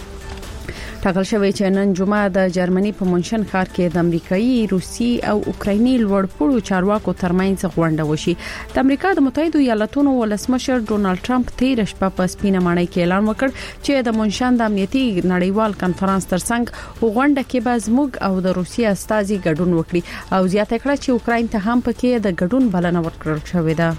ټاکل شوی چې نن جمعه د جرمني په مونشن ښار کې د امریکایي، روسي او اوکرایني لوړپوړو چارواکو ترمنځ غونډه وشي. د امریکا د متحده ایالاتونو ولسمشر ډونالد ټرمپ تیر شپه په سپینه ماڼۍ کې اعلان وکړ چې د مونشن د امنیتي نړیوال کانفرنس ترڅنګ غونډه کې به زموږ او د روسي استازي ګډون وکړي او زیاته کړه چې اوکراین ته هم پکې د ګډون بلنه ورکړل شوې ده.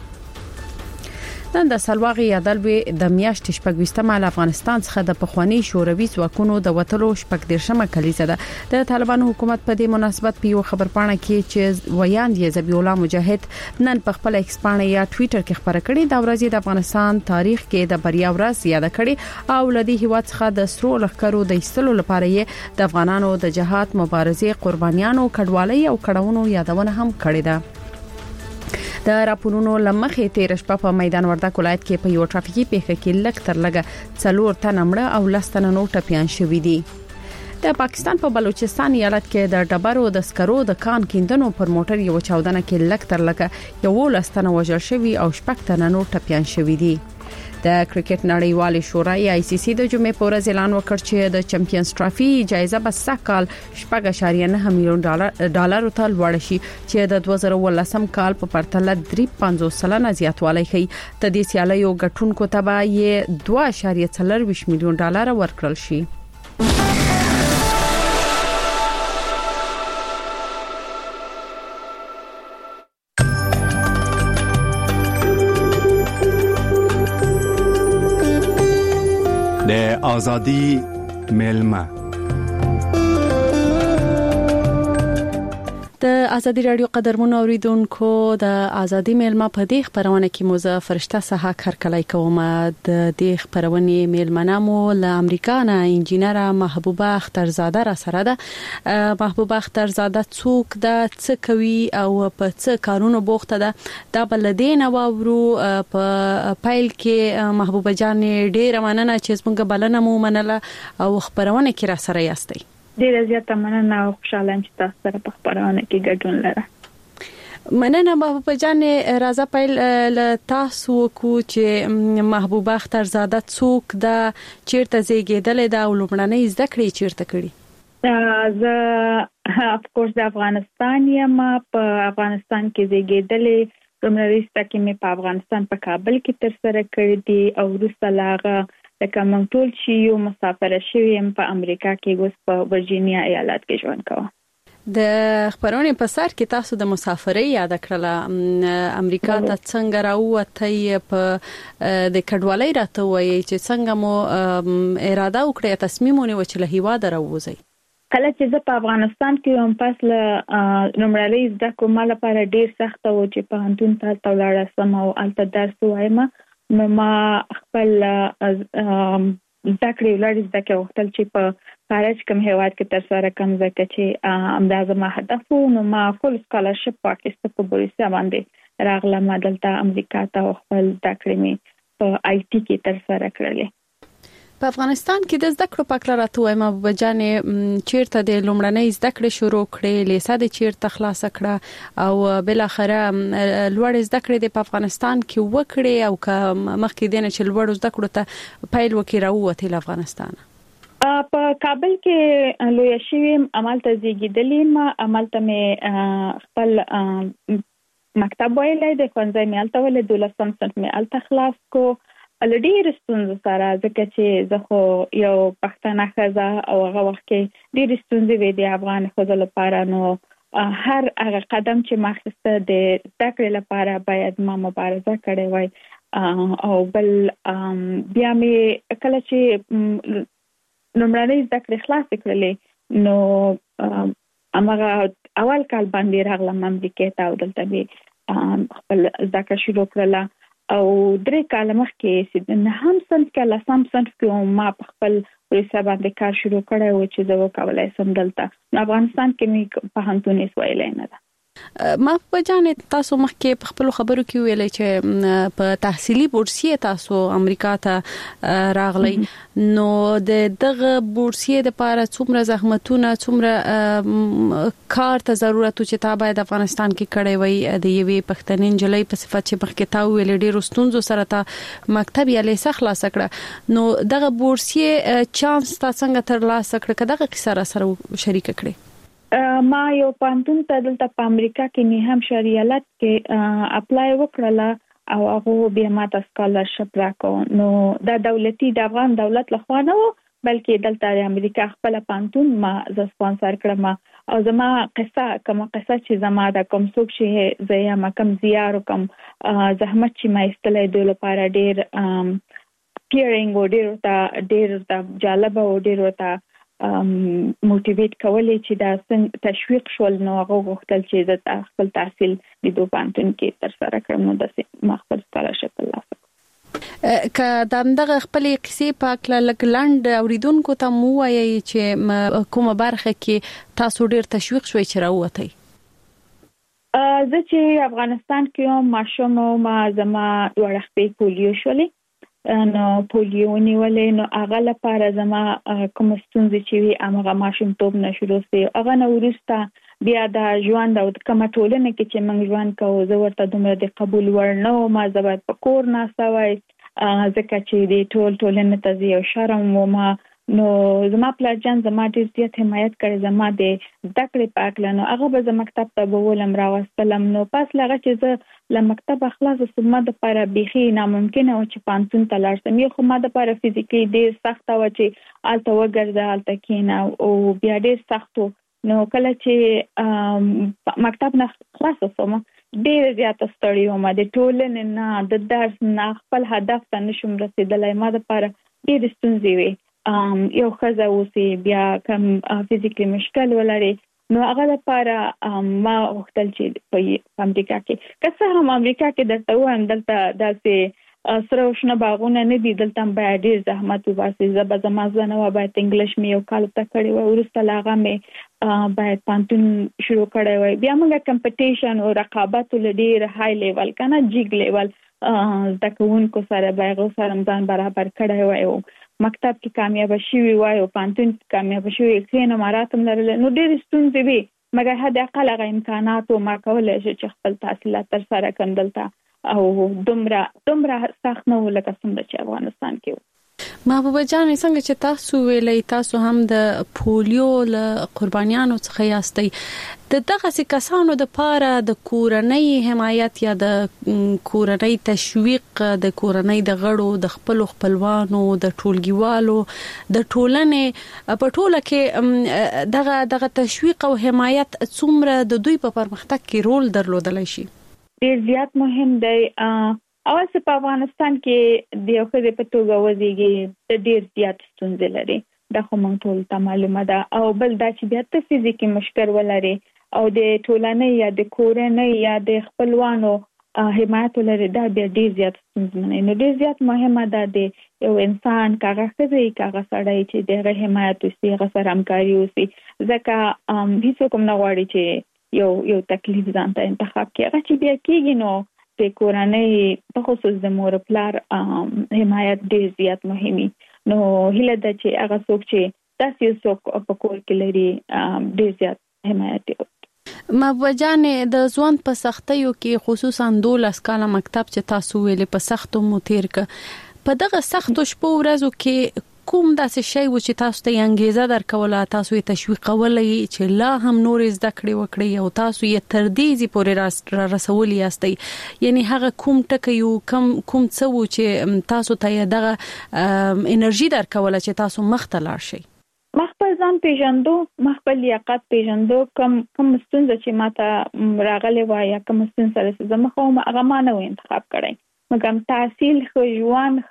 نن د سلواغي یادلوي د میاشتې شپږ مال افغانستان څخه د پخوانی شوروي ځواکونو د وټلو شپږ کلیزه ده. د طالبانو حکومت په دې مناسبت په یو خبرپاڼه کې چې ویاند یې ذبیح الله مجاهد نن په خپل ایکس پاڼه یا ټوئیټر کې خبره کړې د ورځې د افغانستان تاریخ کې د بریا ورځ یاد کړې او لدی هیواد څخه د سرو لخرو د ایستلو لپاره یې د افغانانو د جهاد مبارزې قربانیانو کډوالۍ او کډونو یادونه هم کړې ده. د راپورونو لمخې تیر شپه په میدان وردګ ولایت کې په یو ټرافیکي پیښه کې لږ تر لږه 4 تنه مړه او 10 تنه نور ټپيان شوي دي. د پاکستان په بلوچستان ایالت کې د ډبرو د سکرو د کان کیندنو پر موټر یو چاودنه کې لږ تر لږه 11 تنه وژل شوي او 6 تنه نور ټپيان شوي دي. د کرکټ نړیوالې شورای ICC د جمعې په ورځ اعلان وکړ چې د چمپیونز ټرافي جایزه به سږکال $4.9 میلیون ته لوړ شي چې د 2018 کال په پرتله 3.50 زیاتوالی کوي. د دې سیالیو ګټونکو ته به $2.4 میلیون ورکړل شي. د ازادي میلمه د ازادي رادیو قدرمن اوریدونکو د ازادي میلمه په دې خبرونه کې موزه فرشته سها کارکلای کوم. د دې خبرونه میلمنه مو له امریکا نه انجینر محبوبه اخترزاده را سره ده. محبوبه اخترزاده څوک ده، څه کوي او په څه کارونو بوخته ده؟ دا بلدین واورو په پایل کې محبوبه جان ډیره مننه چې څنګه بلنه مو منله او خبرونه کې را سره یاستئ. ډیره زیاته مننه او خوشاله یم چې تاسو سره په خبرونه کې ګډون لرم. مننه محبوبه جان. راځه پیل له تاسو کو چې محبوبه اخترزاده څوک ده، چیرته زیږیدلې ده او لومړنۍ زده کړې چیرته کړې؟ زه اف کورس د افغانستان یم، په افغانستان کې زیږیدلې. لومړنۍ زده کړې مې په افغانستان په کابل کې تر سره کړې دي او وروسته لاغه لکه موږ ټول چې یو مسافر شوی یم په امریکا کې، اوس په ورجینیا ایالت کې ژوند کوم. د خبرونه په سر کې تاسو د مسافرۍ یاد کړله. امریکا ته څنګه راووتئ؟ په د کډوالۍ راته وایي چې څنګه مو اراده وکړه، تصمیم ونیو چې له هیواده راووځئ؟ کله چې زه په افغانستان کې یم پس له لومړنۍ زده کړو ما لپاره ډیر سخت و چې په هندون ته ولاړم او الته درس وایم. نو ما خپل ذکر ولادي ځکه وختل چې په خارج کوم هیواد کې تر سره کوم ځکه چې اندازه ما هدف نو ما فول سکالرشپ پاکستان په بورسیا باندې راغلم دلته امریکا ته خپل ذکر می په IT کې تر سره کړل. په افغانستان کې د زده کړو په اړه راته وایم بجانې چیرته د لومړنۍ زده کړې شروع کړې، لیسه د چیرته خلاص کړه او بل اخره لوړ زده کړې د افغانستان کې وکړې او مخکې دینه چې لوړ زده کړو ته پیل وکړه وته له افغانستان؟ په کابل کې لوی شوی عملته زیږیدلې ما عملته مې خپل مکتب ویلې د ښوونځي مې الته ولې 12 صنف مې الته خلاص کو ډېر ستونزې سره ځکه چې زه خو یو پښتنه ښځه او هغه وخت کې ډېر ستونزې وې د افغان ښځو لپاره. نو هر هغه قدم چې ما اخیسته د زده کړې لپاره باید ما مبارزه کړې وای. او بل بیا مې کله چې لومړنۍ زده کړې خلاصې کړلې نو هماغه اول کال باندې راغلم امریکا ته او دلته مې خپل زده کړه شروع کړله. او 3 کال مخکې چې نه هم صنف کې لسم صنف کې ما په خپل ریسه باندې کار شروع کړی و چې زه وکولای سم دلته نو افغانستان کې مې په هنتون ویلای نه ده. ما په جانې تاسو مخکې په خپل خبرو کې ویلې چې په تحصیلي بورسیه تاسو امریکا ته راغلی نو دغه بورسیه د لپاره څومره زحمتونه څومره کار ته ضرورت چې تا باید افغانستان کې کړی وي د یوې پښتنې جلۍ په صفت چې مخکې تا ویلې ډېر ستونزو سره تا مکتب یا لیسه خلاص کړه نو دغه بورسیه چانس تا څنګه تر لاسه کړ کداغه کیسه سره شریک کړې؟ ما یو پانتون ته دلته په امریکا کې نه هم شریالت کې اپلای وکړله او هغه بیا ماته سکالرشپ راکو. نو دا دولتي د افغان دولت لخوا نه و بلکې دلته د امریکا خپل پانتون ما ز سپانسر کړم او زما قصه چې زما د کوم څوک چې زه ما کم زیار کوم زحمت چې ما استلې د لپاره ډیر پیرینګ او ډیر جالب او ډیر وتا موټیویټ کولې چې دا څنګه تشویق شول نو هغه غوښتل چې د خپل تحصیل د دوه پانتون کې تر سره کړم نو د مخبر سکالرشپ ترلاسه که دغه خپل قصې پاک لګلند اوریدونکو ته مو وایي چې کومه برخه کې تاسو ډیر تشویق شوي چې راووتئ؟ زه چې افغانستان کې ماشوم ما زما ورخپې پولیو شولې نو پولیو نیولې نو هغه لپاره زما کوم ستونزې چې وي هغه ماشوم توپ نشو سي هغه نو ورسته بیا د ژوند او کومه ټولنه کې چې موږ ژوند کوو زه ورته دومره د قبول ورنو ما زبر په کور نه سوي ځکه چې د ټولنه ته یو شرم و ما نو زما پلان زما ډیر زیات حمایت کړي زما د ذکر پاکلنو هغه به زما مکتب ته بولم راوستلم نو پس لغه چې زه ل مکتب اخلاص سمه د لپاره بيخي ناممکن او چې پانتون تلار سم یو خو ما د لپاره فزیکي ډیر سخت او چې الته وګرځه الته کینا او بیا ډیر سختو نو کله چې مکتب نه خلاص وسم ډیر زیات ستړی وم د ټولنې نه د درس نه خپل هدف ته نشم رسیدلای ما د لپاره ډیر ستونزې وي یو خزه اوسې بیا کم فزیکلی مشکل ولري نو هغه لپاره ما وختل چې په امریکا کې که هم امریکا کې درته وایم دلته داسې سره وشنه باغونه نه دي دلته باید ډیر زحمت وباسي زبر زمازنه و باید انګلیش مې یو کال ته کړی و ورسته لاغه مې باید پانتون شروع کړی و بیا موږ کمپټیشن او رقابت لډیر های لیول کنه جیګ لیول د کوونکو سره باغ سره ځان برابر کړی و مکتب کې کامیاب شوی وای او پانتون کې کامیاب شوی کینه مراتب لرل نو ډېر ستونزې وي مګر هدا اقل امکانات او ما کولای شي چې خپل تحصیلات تر سره کندلته او دومره سخت نه ولکه څنګه چې افغانستان کې محبوبه جان څنګه چې تاسو ویلې تاسو هم د پولیو له قربانیانو څخه یاستئ دغه کسانو د پاره د کورنۍ حمایت یا د کورنۍ تشویق د کورنۍ د غړو د خپلوانو د ټولګیوالو د ټولنې په ټوله کې دغه تشویق او حمایت څومره د دوی په پرمختګ کې رول درلودلی شي؟ ډیر زیات مهم دی اول څه په افغانستان کې د یو خدای په توګه وزيږي د ډیر زیات ستونزې لري دا خو موږ ټول ته معلومه ده او بل دا چې بیا ته فزیکي مشکل ولري او د ټولنې یا د کورنۍ یا د خپلوانو حمایت لري دا بیا ډیر زیات ستونزمن نو ډیر زیات مهمه ده د یو انسان کاغه خزي کاغه سړی چې دغه حمایت وسي هغه سره همکاري وسي ځکه هیڅ کوم نه غواړي چې یو تکلیف ځان ته انتخاب کړي هغه چې بیا کېږي نو د کورنۍ په خصوص د مور پلار حمایت ډیر زیات مهمي نو هله د چې هغه څوک چې تاسو څوک په کور کې لري ډیر زیات حمایت محبوبه جان د ځوان په سختیو کې خصوصا 12 کاله مکتب چې تاسو ویلې په سختو مو تیر ک په دغه سختو شپو ورځو کې کوم داسې شی و چې تاسو ته انګیزه درکوله تاسو یې تشویقولې چې لا هم نور زده کړې وکړي او تاسو یې تر دې پورې رسولي یاستئ یعنی هغه کوم ټکی یو کوم څه و چې تاسو ته دغه انرژي درکوله چې تاسو مخ ته لاړ شئ خپل ځان پیژندو خپل لیاقت پیژندو کوم ستونزه چې ماته راغلی و یا کوم ستونزه سره زما خو هغه ما نه انتخاب کړی مګم تحصیل خو ژوند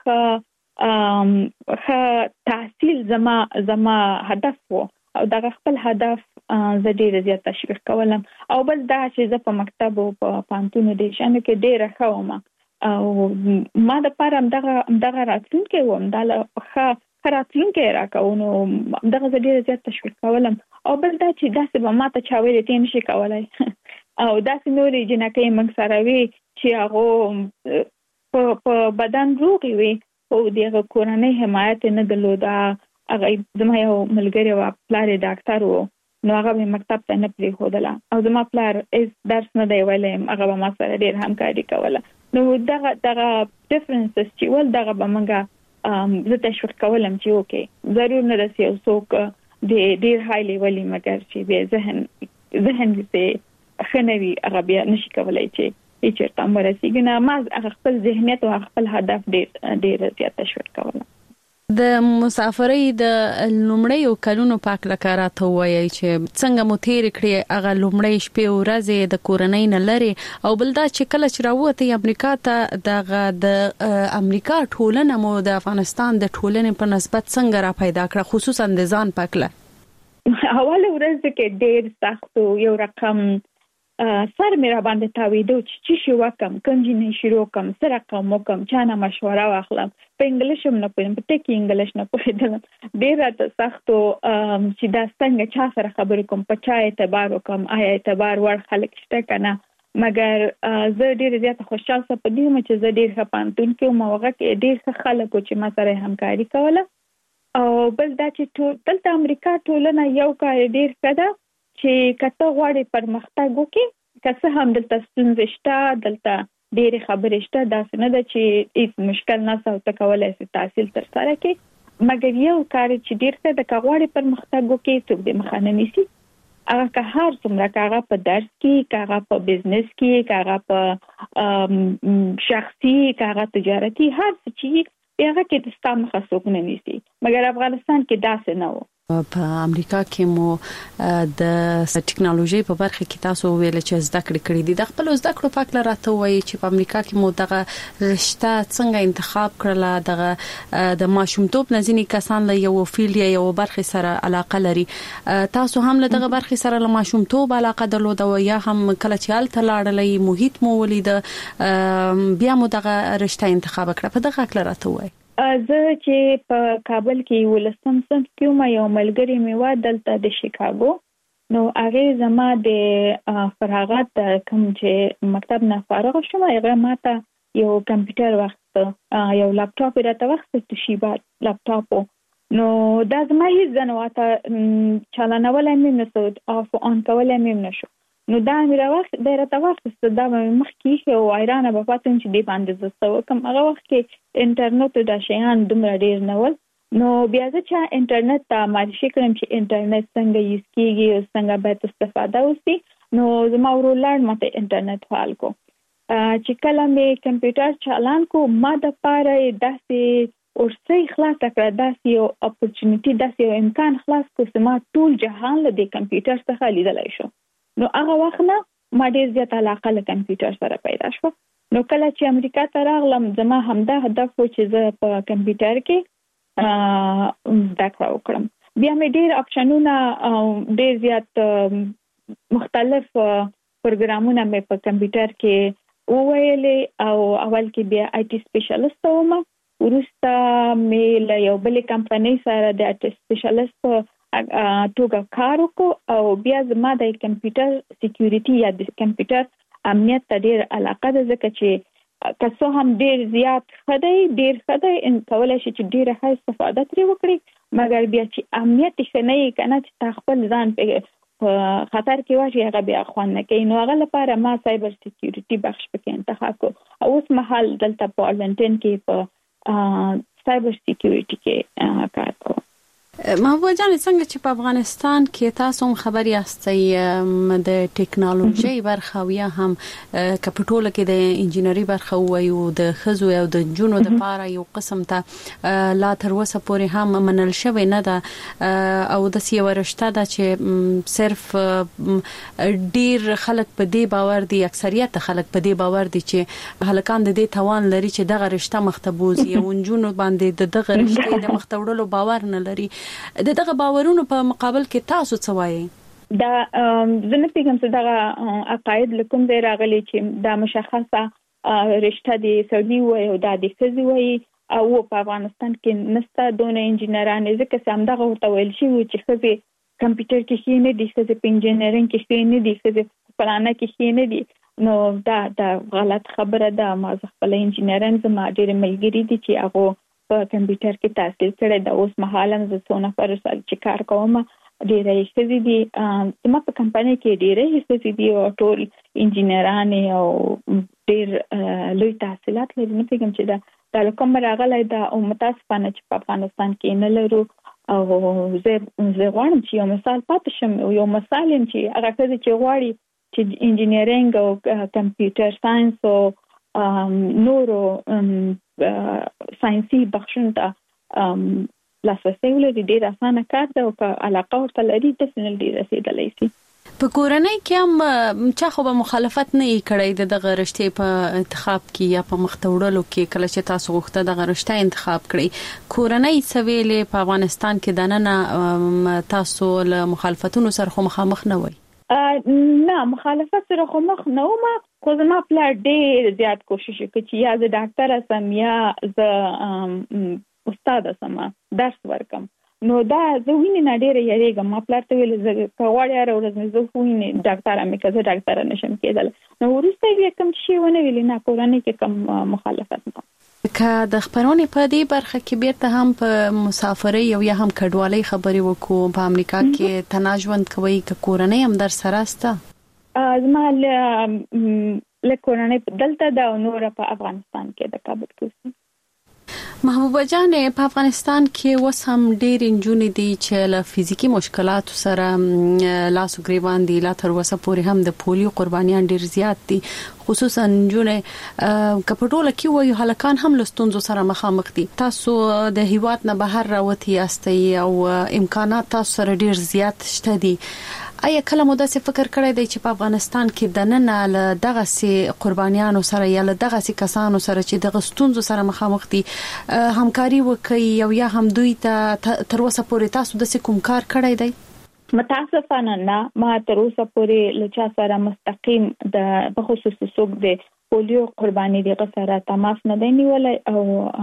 خو تحصیل زما هدف و او دا خپل هدف زه ډېر زیات تشویق کولم او بل دا چې زه په مکتب او په پانتون د شانو کې ډېر ښه او ما د پاره دغه راتلونکي وم دا راتلونکي راکاونو دغه ډېر زیات تشویق کولم او بل دا چې داسې به ماته چا ویلې ته نشي کولای او داسې نورې جنکۍ موږ سره وي چې هغه په بدن روغې وي او دغه کورنۍ حمایت نه درلوده هغه زما یو ملګری و پلار یې ډاکټر و نو هغه به مکتب ته نه پرېښودله او زما پلار درس نه دی ویلی هغه به ما سره ډېر همکاري کوله نو دغه ډفرنسز چې ول دغه به موږ زه تشویق کولم چې اوکې ضرور نه رسي او څوک ډېر های لیولي مګر چې بیا ذهن دې خنوي هغه بیا نشي کولای چې چیرته مرسیږي نه ما خپل ذهنیت او خپل هدف ډېر زیات تشویق کولم د مسافرۍ د لومړیو کلونو پاک لکاراته وایي چې څنګه مو تیر کړی هغه لومړی شپې او ورځې د کورنۍ نه لري او بل دا چې کله چې راوته امریکا ته د امریکا ټولنه مو د افغانستان د ټولنې په نسبت څنګه را پیدا کړه خصوصا د ځان پاکله اول ورځ کې ډېر سخت یو رقم سر مې را باندې تاویدو چې شي وکم کنجینې شروع کوم سره کوم چانه مشوره واخلم په انګلیش هم نه پوهیم په ټکی انګلیش نه پوهیدم ډېر راته سختو چې دا څنګه چا سره خبرې کوم په چا اعتبار وکم آیا اعتبار ور خلک شته کنه مګر زه ډېر زیات خوشاله سم په دې چې زه ډېر ښه پانتون کې موغه کې ډېر ښه خلک چې ما سره همکاري کوله او بل دا چې دلته امریکا ټولنه یو کار ډېر ښه ده چې کته غواړي پرمختګ وکړي که هم دلته ستونزې شته دلته ډېرې خبرې شته داسې نه ده چې هیڅ مشکل نشته او ته کولی شې تحصیل ترسره کړې مګر یو کار چې ډېر ښه ده که غواړي پرمختګ وکړي څوک دې مخه نه نیسي هغه که هر څومره که هغه په درس کې که هغه په بزنس کې که هغه په شخصي که هغه تجارتي هر څه چې هغه کې د ستا مخه څوک نه نیسي مګر افغانستان کې داسې نه و په امریکا کې مو د ټکنالوژي په برخه کې تاسو ویل چې زده کړې کړې دي د خپل زده کړو پاک لراته وایي چې په امریکا کې مو دغه رشته څنګه انتخاب کړله دغه د ماشومتوب نزنی کسان له یو فیلډ یا یو برخه سره علاقه لري تاسو هم له دغه برخه سره له ماشومتوب علاقه درلوده یا هم کله چې ال تلاړلې محیط مو ولید بیا مو دغه رشته انتخاب کړه په دغه لراته وایي زه چې په کابل کې ولسم صنف کې یو ملګری مې و دلته د شیکاګو نو هغه زما د فراغت کوم چې مکتب نه فارغ شوم هغه ماته یو کمپیوټر وخت یو لپټاپ راته وخت توشیبا لپټاپ نو دا زما هیڅ ځنواته چالانول مې نسود اف اون کول مې نشو نو دا مې راوخت د راته وخت دا مخ کې او ایران په پاتون چې دی باندې زستو کوم هغه وخت کې انټرنیټ د شیان دومره ډیر نه ول نو بیا چې انټرنیټ ته معرفي کړم چې انټرنیټ څنګه یوز کیږي او څنګه باید استفاده وشي نو زما ورولار ماته انټرنیټ فعال کو چې کله مې کمپیوټر چالان کو ما د پاره داسې ورسې خلاص کړه داسې یو اپورچونټی داسې یو امکان خلاص کو چې ما ټول جهان له دې کمپیوټر څخه لیدلای شو نو هغه وخت نه ما ډېر زیات علاقه له کمپیوټر سره پیدا شو نو کله چې امریکا ته راغلم زما همدا هدف و چې زه په کمپیوټر کې زده کړه وکړم بیا مې ډېر اپشنونه ډېر زیات مختلف پروګرامونه مې په کمپیوټر کې وویلې او اول کې بیا آی ټي سپیشلیست وم وروسته مې له یو بل کمپنۍ سره د آی ټي سپیشلیست توګه کار وکړ او بیا زما د کمپیوټر سکیورټي یا د کمپیوټر امنیت ته ډېر علاقه ده ځکه چې که څه هم ډېر زیات ډېر ښه دی ان کولی شي چې ډېره ښه استفاده ترې وکړي مګر بیا چې امنیت ښه نه وي که نه چې تا خپل ځان په خطر کې واچي هغه بیا خوند نه کوي نو هغه لپاره ما سایبر سکیورټي بخش پکې انتخاب کړ او اوس مهال دلته په ارلنټن کې په سایبر سکیورټي کې کار کوم. محبوبه جان څنګه چې په افغانستان کې تاسو هم خبري یاستئ د ټیکنالوژي برخه او یا هم کپټول کې د انجینری برخه وایو د خزو او د جنونو د پاره یو قسم ته لا تر اوسه پورې هم منل شوی نه ده او د سی ورشته ده چې صرف ډیر خلک په دې باور دي، اکثریت خلک په دې باور دي چې هلکان د دې توان لري چې دغه رشته مختبوزي او جنونو باندې دغه رشته د مختوړلو باور نه لري. دغه باورونو په مقابل کې تاسو څه وایي؟ دا زنه پیغام څه دغه عقاید لکم دی راغلي چې دا مشخصه رشته دي سعودي وي او د خزي وي او په افغانستان کې نسته دونه انجینران ځکه چې همدغه ورته ویل شي چې خزي کمپیوټر کې شي نه دي، خزي په انجینرینګ کې شي نه دي، خزي پلانه کې شي نه دي. نو دا غلط خبره ده. ما خپل انجینران زما ډېر ملګری دي چې هغه په کمپیوټر کې تحصیل کړی د اوس مهال هم زه څو نفر سره چې کار کوم ډېرې ښځې دي. زما په کمپنۍ کې ډېرې ښځې دي او ټول انجینران او ډېر لوی تحصیلات لري. نو پیغام چې دا کوم راغلی دا او متاسفانه چې په افغانستان کې نه لرو او زه غواړم چې یو مثال پاتې شم. یو مثال هم چې هغه ښځې چې غواړي چې انجینرینګ او کمپیوټر ساينس او نورو ساينسي بخښنه ته لاسرسي ولري ډېر اسانه کار ده او که علاقه ورته لري د سنل ډېر رسیدلی شي. په کورنۍ کې هم چا خو به مخالفت نه کړی دغه رشتې په انتخاب کې یا په مختوړلو کې کله چې تاسو غوښته دغه رشته انتخاب کړی. کورنۍ سویلې په افغانستان کې دننه تاسو له مخالفتونو سره خو مخامخ نه وای؟ نه مخالفت سره خو مخ نه وم، خو زما پلار ډېر زیات کوشش وکړ چې یا زه ډاکټر سم یا زه استاد سم درس ورکم. نو دا زه وینې نه ډېر یریږم. ما پلار ته ویل زه کواړی هر ورځ مې زه وینې ډاکټر مې که زه ډاکټر نشم کېدل. نو وروسته یې کوم شی ونه ویل نه کورنۍ کې کوم مخالفت نه. که د خبرونې په دې برخه کې بیرته هم په مسافرۍ او یا هم کډوالۍ خبرې وکړو، په امریکا کې تناژوند کوي که کورنۍ هم در سره سته؟ زما له کورنۍ دلته دا نور په افغانستان کې د کابل کې. محبوبه جان په افغانستان کې اوس هم ډېر نجونې دي چې له فزیکی مشکلاتو سره لاس او ګریوان دي. لا تر اوسه پورې هم د پولیو قربانیان ډېر زیات دي، خصوصا نجونې کپټول کې وایي هلکان هم له ستونزو سره مخامخ دي. تاسو د هیواد نه بهر راوتی یاستئ او امکانات تاسو سره ډېر زیات شته دي. آیا کله مو داسې فکر کړی دی چې په افغانستان کې د نن له دغه سي قربانیانو سره یا له دغه سي کسانو سره چې دغه ستونزو سره مخامخ دي همکاري وکړي او یا هم دوی ته تر اوسه پورې تاسو د کوم کار کړی دی؟ متاسفانه نه، ما تر اوسه پورې له چا سره مستقیم د بخصوص څوک د پولیو قرباني دغه سره تماس نه دی نیولای او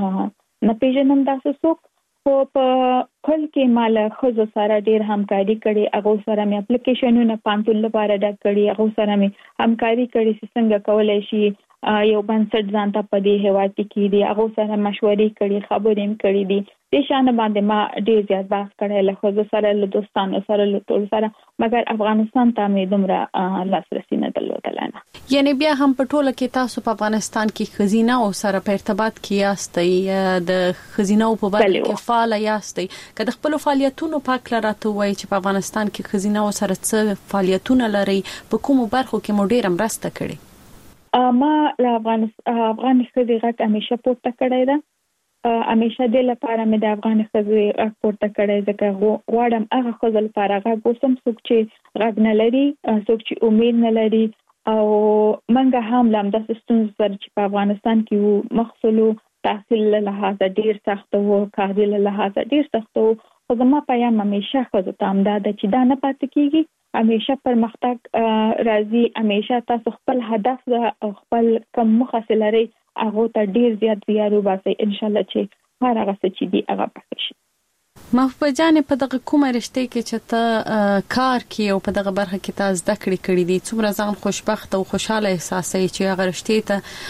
نه پیژنم داسې څوک. خو په کل کې مال خزو سره ډیر همکاري کړي. هغه سره مې اپلیکیشنونه پانتول لپاره ډک کړي. هغه سره مې همکاري کړي چې څنګه کولای شي یو بنسټ ځان ته په دې هوا کې دي. هغه سره مشورې کړي، خبرې هم کړي دي. د شان باندې ما ډیر زیات بحث کړی له خزو سره، له دوستانو سره، له ټول سره، مګر افغانستان ته مې دومره لاسرسي نه درلودل. یعنی بیا هم په ټوله کې تاسو په افغانستان کې خزینه او سره په ارتباط کې یاستئ، د خزینه په برخه کې فعال یاستئ. که د خپل فعالیتونو پاک لراته وای چې په افغانستان کې خزینه او سره څه فعالیتونه لري، په کومو برخو کې مو ډیر مرسته کړې؟ ما له افغان خزي غږ همیشه پورته کړی ده. همیشه د لپاره مې د افغان خزي غږ پورته کړی ځکه غواړم هغه خزل لپاره غږ وسم څوک چې غږ نه لري، څوک چې امید نه لري. او منګه هم لم د ستونزو سره چې په افغانستان کې مخصلو تحصیل له لحاظ ډیر سخت وو، کار له لحاظ ډیر سخت وو. خو زما پیغام همیشه خزو ته هم دا چې دا نه پاتې کیږي. همیشه پرمختګ راځي. همیشه تاسو خپل هدف او خپل کوم مخه لري هغه ته ډیر زیات زیارو باسي. ان شاء الله چې هر هغه څه چې دی هغه پاتې شي. محبوبه جان په دغه کومه رشته کې چې ته کار کوي او په دغه برخه کې تاسو زده کړې دي، څومره ځان خوشبخت او خوشاله احساسوي چې هغه رشته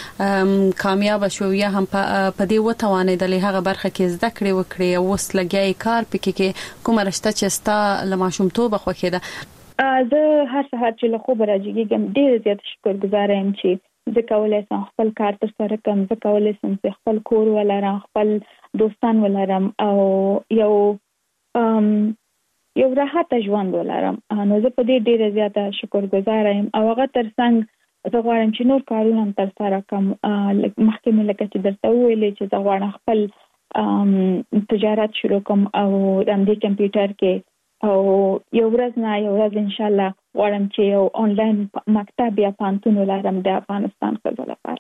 ته کامیاب شو یا هم په دې وتوانېدلې هغه برخه کې زده کړې وکړي او اوس لګیای کار پکې کې کومه رشته چې ستا لماشومتوب خوښه ده؟ زه هر سهار چې له خوبه راځم ډیر زیات شکرګزار یم چې زه کولای شم خپل کار تر سره کوم. زه کولای شم خپل کور ولرم، خپل دوستان ولرم او یو راحت ژوند ولرم. نو زه په دې ډیره زیاته شکرګزار یم او هغه ترڅنګ زه غواړم چې نور کارونه هم ترسره کړم. مخکې مې لکه چې درته وویلې چې زه غواړم خپل تجارت شروع کړم او د همدې کمپیوټر کې او یو ورځ ان شاء الله غواړم چې یو آنلاین مکتب یا پانتون ولرم د افغانستان ښځو لپاره.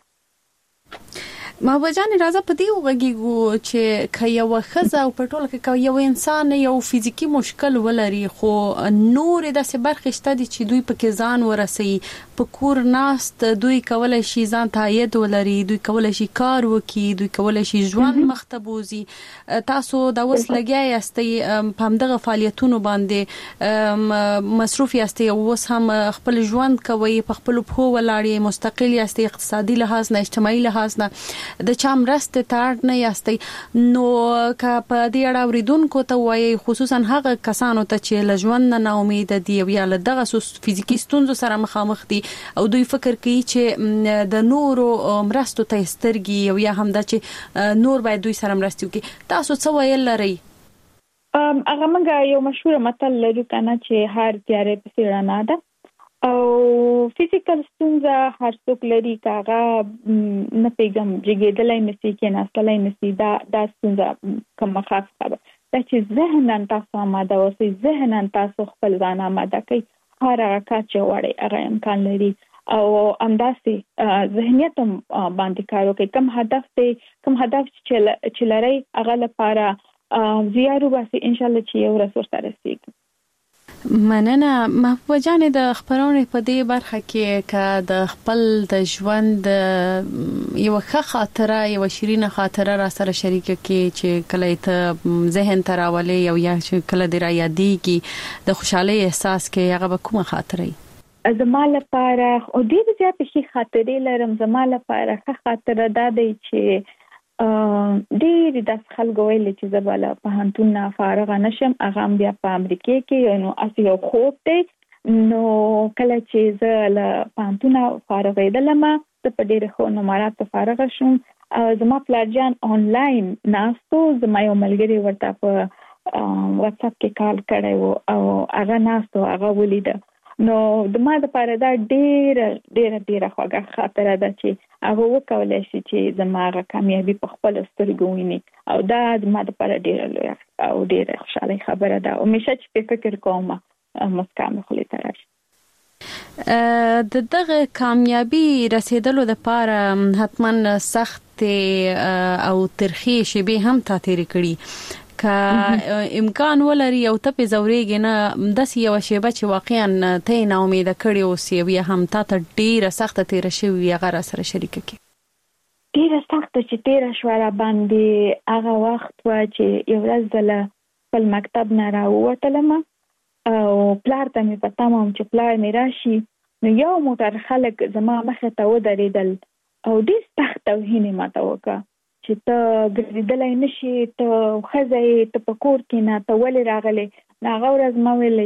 محبوبه جان راځه په دې وګورئ چې که یو ښځه او په ټوله کې یو انسان یو فزیکی مشکل ولري خو نور داسې برخې شته دي چې دوی پکې ځان ورسوي، په کور ناست دوی کولای شي ځان ته عاید ولري، دوی کولای شي کار وکړي، دوی کولای شي ژوند مخته بوزي. تاسو دا اوس لګیا یاستئ په همدغه فعالیتونو باندې مصروف یاستئ او اوس هم خپل ژوند کوي، په خپل پښو ولاړ مستقل یاستئ، اقتصادي لحاظ نه اجتماعي لحاظ نه د چا مرسته ته اړ نه یاستئ. نو که په دې اړه اوریدونکو ته وایي خصوصا هغه کسانو ته چې له ژوند نه ناامید دي او یا له دغه فزیکی ستونزو سره مخامخ دي او دوی فکر کوي چې د نورو مرستو ته سترګي او یا هم دا چې نور باید دوی سره مرستي وکړي، تاسو څه ویل لرئ؟ هغه موږ یو مشهور متل لرو کنه چې هر تیارې پسې رڼا ده او فزیکل ستونزه هر څوک لري، کاغه نه پیغام جګېدلای نشي کې ناستلای نشي، دا ستونزه کومه خاص خبره ده چې ذهنن تاسو آماده اوسئ، ذهنن تاسو خپل ځان آماده کړئ، هر هغه کار چې وړي هغه امکان لري او همداسې ذهنیت باندې کار وکړئ. کوم هدف چې لرئ هغه لپاره زیارو باسي ان شاء الله چې یو ورځ ورته رسیږي. مننه محبوبه جان. د خبرونې په دې برخه کې که د خپل د ژوند یو ښه خاطره، یو شیرینه خاطره را سره شریک کې چې کله ته ذهن ته راولي او یا چې کله دې را یادېږي د خوشحالۍ احساس کې، هغه به کومه خاطره وي؟ زما لپاره او ډېرې زیاتې ښې خاطرې لرم. زما لپاره ښه خاطره دا دی چې ډېر د خلکو ویل چې زه بل په پوهنتون نه فارغ نشم، هغه بیا په امریکا کې نو اسی یو خوب دی. نو کله چې زه له پوهنتون فارغېدلم زه په ډېر ښه نمراتو فارغ شوم او زما پلارجان آنلاین ناستو، زما یو ملګری ورته په واتس اپ کې کال کړی او هغه ناستو، هغه ولیده. نو د ما لپاره دا ډېره خوږه خاطره ده چې هغه وکولای شي چې زما هغه کامیابي په خپل سترګو ویني او دا د ما لپاره ډېره لویه او ډېره خوشاله خبره ده. همیشه چې فکر کوم مسکا مې خولې ته راشي. د دغه کامیابی رسیدلو لپاره حتما سخت او ترخی شیبې هم تا تیرې کړي. که امکان ولري او ته په زورېږي نه داسې یو شیبه چې واقعا ته نه امیده کړې اوسې او یا هم تا ته ډېره سخته تیره شوې هغه را سره شریکه کړي؟ ډېره سخته چې تیره شوه را باندې هغه وخت و چې یو ورځ زه له خپل مکتب نه راووتلم او پلار ته مې په تمه وم چې پلار مې راشي. نو یو موټر خلک زما مخې ته ودرېدل او ډېر سخت توهین یې ماته وکړه چې ته ګرځېدلی نشي، ته ښځه یې، ته په کور کې نه، ته ولې راغلې؟ نو هغه ورځ ما ویل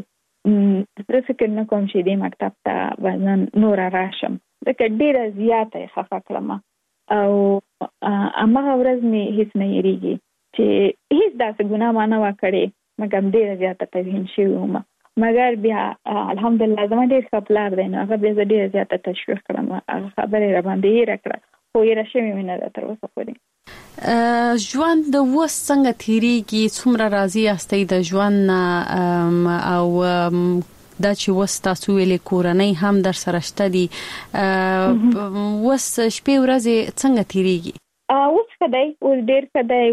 چې زه فکر نه کوم چې دې مکتب ته به نوره راشم، ځکه ډېره زیاته یې خفه کړم او هماغه ورځ مې هیڅ نه هېرېږي چې هیڅ داسې ګناه ما نه وه کړې مګر ډېره زیاته توهین شوې وم. مګر بیا الحمدلله زما ډېر ښه پلار دی، نو هغه بیا زه ډېره زیاته تشویق کړم، هغه خبره یې راباندې هېره کړه خو یې راشوې مې نه ده تر اوسه پورې. ژوند اوس څنګه تیریږي؟ څومره راضي یاستئ د ژوند نه او دا چې اوس تاسو ویلې کورنۍ هم در سره شته دي، اوس شپې ورځې څنګه تیریږي؟ اوس ښه دی، اوس ډېر ښه دی.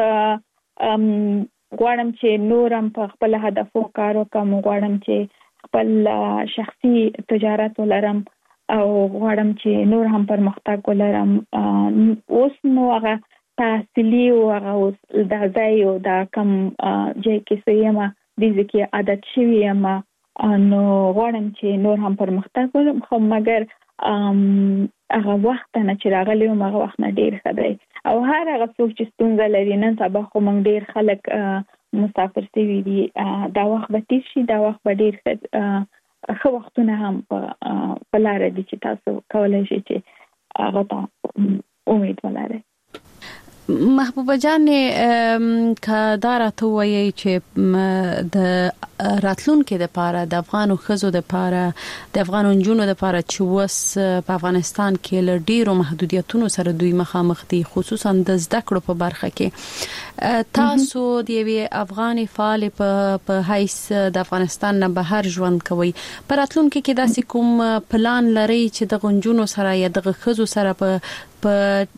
اوس غواړم چې نورم په خپل هدفو کار وکړم، غواړم چې خپل شخصي تجارت ولرم او غواړم چې نور هم پرمختګ ولرم. اوس نو هغه تحصیلي او هغه اوس دا ځای او دا کم ځای کې سیم دي چې عادت شوی یم، نو غواړم چې نور هم پرمختګ وکړم، خو مګر هغه وخت نه چې راغلی وم هغه وخت نه ډېر ښه دی او هر هغه څوک چې ستونزه لري نن سبا خو موږ ډېر خلک مسافر شوي دي، دا وخت به تېر شي، دا وخت به ډېر ښه وختونه هم په لاره دي چې تاسو کولی شئ چې هغه ته امید ولرئ. محبوبه جان کدارته وایي چې د راتلونکو د پاره د افغانو خزو د پاره د افغانو جنونو د پاره چې وس په افغانستان کې له ډیرو محدودیتونو سره دوی مخامخ دي خصوصا د زده کړو په برخه کې تاسو د یوې افغاني فعال په حیث د افغانستان نه بهر ژوند کوي پر راتلونکو کې داسې کوم پلان لري چې د غنجونو سره یا د خزو سره په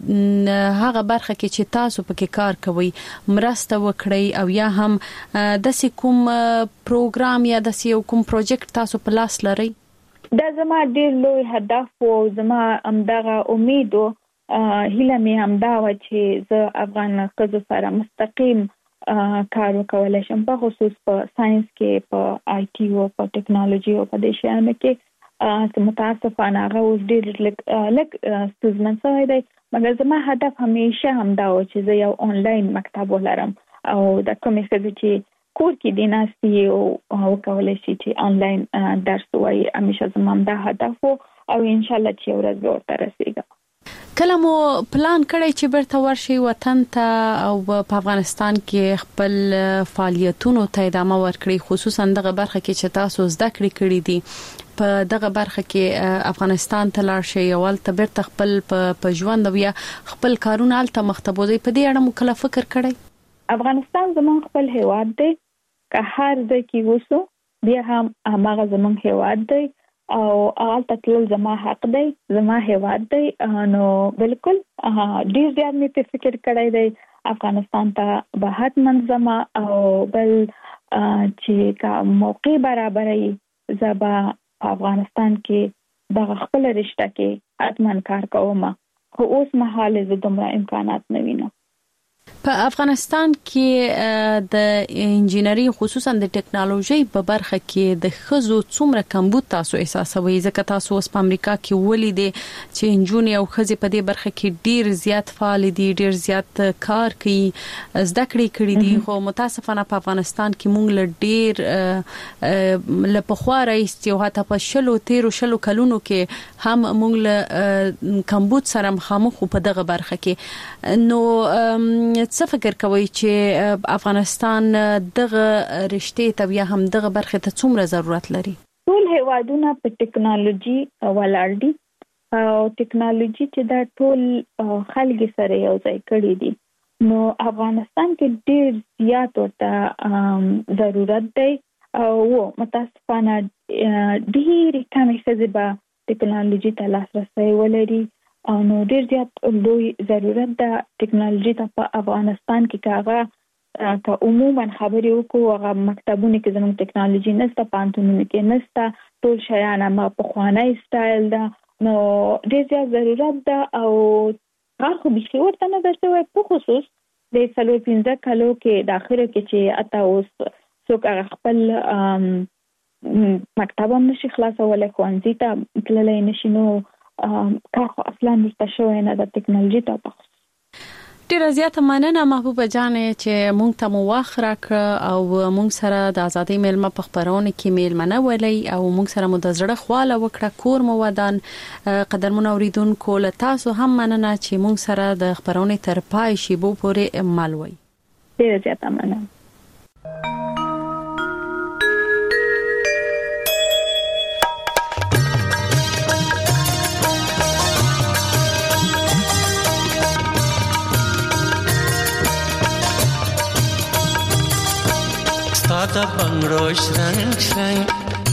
هغه برخه کې چې تاسو پکې کار کوي مرسته وکړي او یا هم د کوم پروګرام یا د کوم پروجیکټ تاسو په لاس لري؟ دا زما ډیر لوی هدف او زما همدغه امید او هیله مې همدا و چې زه افغان خزو سره مستقیم کار وکولای شم په خصوص په ساينس کې په آی ټي او په ټیکنالوژي او په دې شیانو کې متاسفانه هغه اوس ډیر لږ ستونزمن شوی دی مګر زما هدف همیشه همدا و چې زه یو آنلاین مکتب ولرم او د کومې څه چې کور کې دی ناستي او کولای شي چې آنلاین درس وایي همیشه زما همدا هدف او ان شاء الله چې ورځ به ورته رسیږم. کله مو پلان کړی چې برته ورشي وطن ته او په افغانستان کې خپل فعالیتونو ته ادامه ورکړي خصوصا دغه برخه کې چې تاسو زده کړی دي په دغه برخه کې افغانستان ته لاړ شي او ته برته خپل په ژوند بیا خپل کارونه الته مختبوزي په دې اړه مو کله فکر کړی؟ افغانستان زمون خپل هیواد دی که هر ځای کې وسو بیا هم هغه زمون هیواد دی او آلته تل زما حق دی زما هیواد دی نو بالکل ډیر زیات مې په فکر کړی دی افغانستان ته به حتما زما او بل چې کا موقع برابرې زبا افغانستان کې د خپل رشتہ کې حتما کار کوم خو اوس مهال زه دومره امکانات نه وینم. په افغانستان کې د انجینری خصوصا د ټیکنالوژي په برخه کې د خزو څومره کمبود تاسو احساسوي ځکه تاسو اوس په امریکا کې ولیدې چې انجونی او خزي په دې برخه کې ډیر زیات فعال دي ډیر زیات کار کوي زده کړې دي خو متاسفانه په افغانستان کې مونږ له ډیر له پخوا راځي او حتی په شلو کلونو کې هم مونږ له کمبود سره مخامخ په دغه برخه کې نو څه فکر کوي چې افغانستان دغه رشتې ته یا هم دغه برخه ته څومره ضرورت لري؟ ټول هیوادونه په ټیکنالوژي ولاړ دي او ټیکنالوژي چې دا ټول خلک سره یو ځای کړي دي نو افغانستان کې ډیر زیات ورته ضرورت دی او متاسفانه ډیر کمې څه به ټیکنالوژي ته لاسرسي ولري او نو ډیر زیات لوی ضرورت ده ټیکنالوژي ته په افغانستان کې کاغه که عموما خبرې وکړو هغه مکتبونه کې زموږ ټیکنالوژي نشته پانتونونه کې نشته ټول شیان ما په خوانی سټایل ده نو ډیر زیات ضرورت ده او هغه خو به ورته نه درته په خصوص د 15 کالو کې د اخره کې چې اته اوس څوک هغه خپل مکتب هم نشي خلاصولای ښوونځي ته تللی نشي نو کار خو اصلا نشته شوی نه د ټیکنالوژي ته په ډیره زیاته مننه محبوبه جان چې مونږ ته مو وخت راکړ او مونږ سره د ازادۍ میلمه په خبرونه کې میلمنه ولې او مونږ سره مو د زړه خواله وکړه کور مو ودان قدرمن اوریدونکو له تاسو هم مننه چې مونږ سره د خبرونه تر پای شی بو پورې مل وي. ډیره زیاته مننه. Stada bangro shrang shrang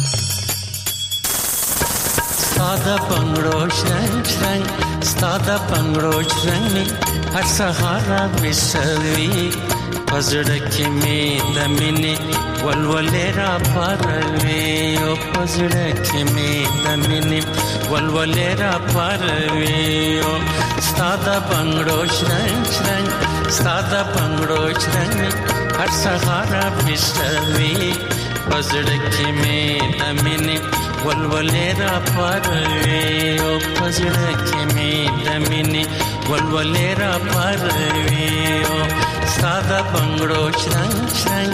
Stada bangro shrang shrang Stada bangro shrang har sahara visavi pazdak me damine walwalera parve o pazdak me damine walwalera parve o Stada bangro shrang shrang Stada bangro shrang har sahara visavi pazdak me damine walwalera parve o pazdak me damine walwalera parve o sada bangro shrang shrang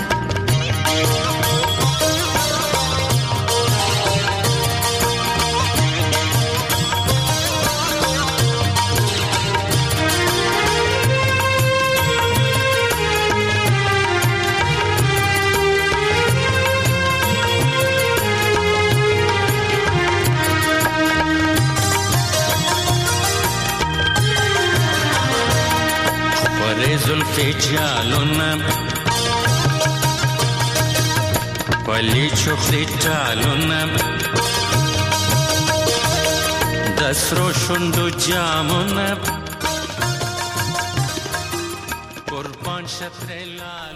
جالونه پلی چخلی ټالونه د سرو شونډو جامونه قربان شتر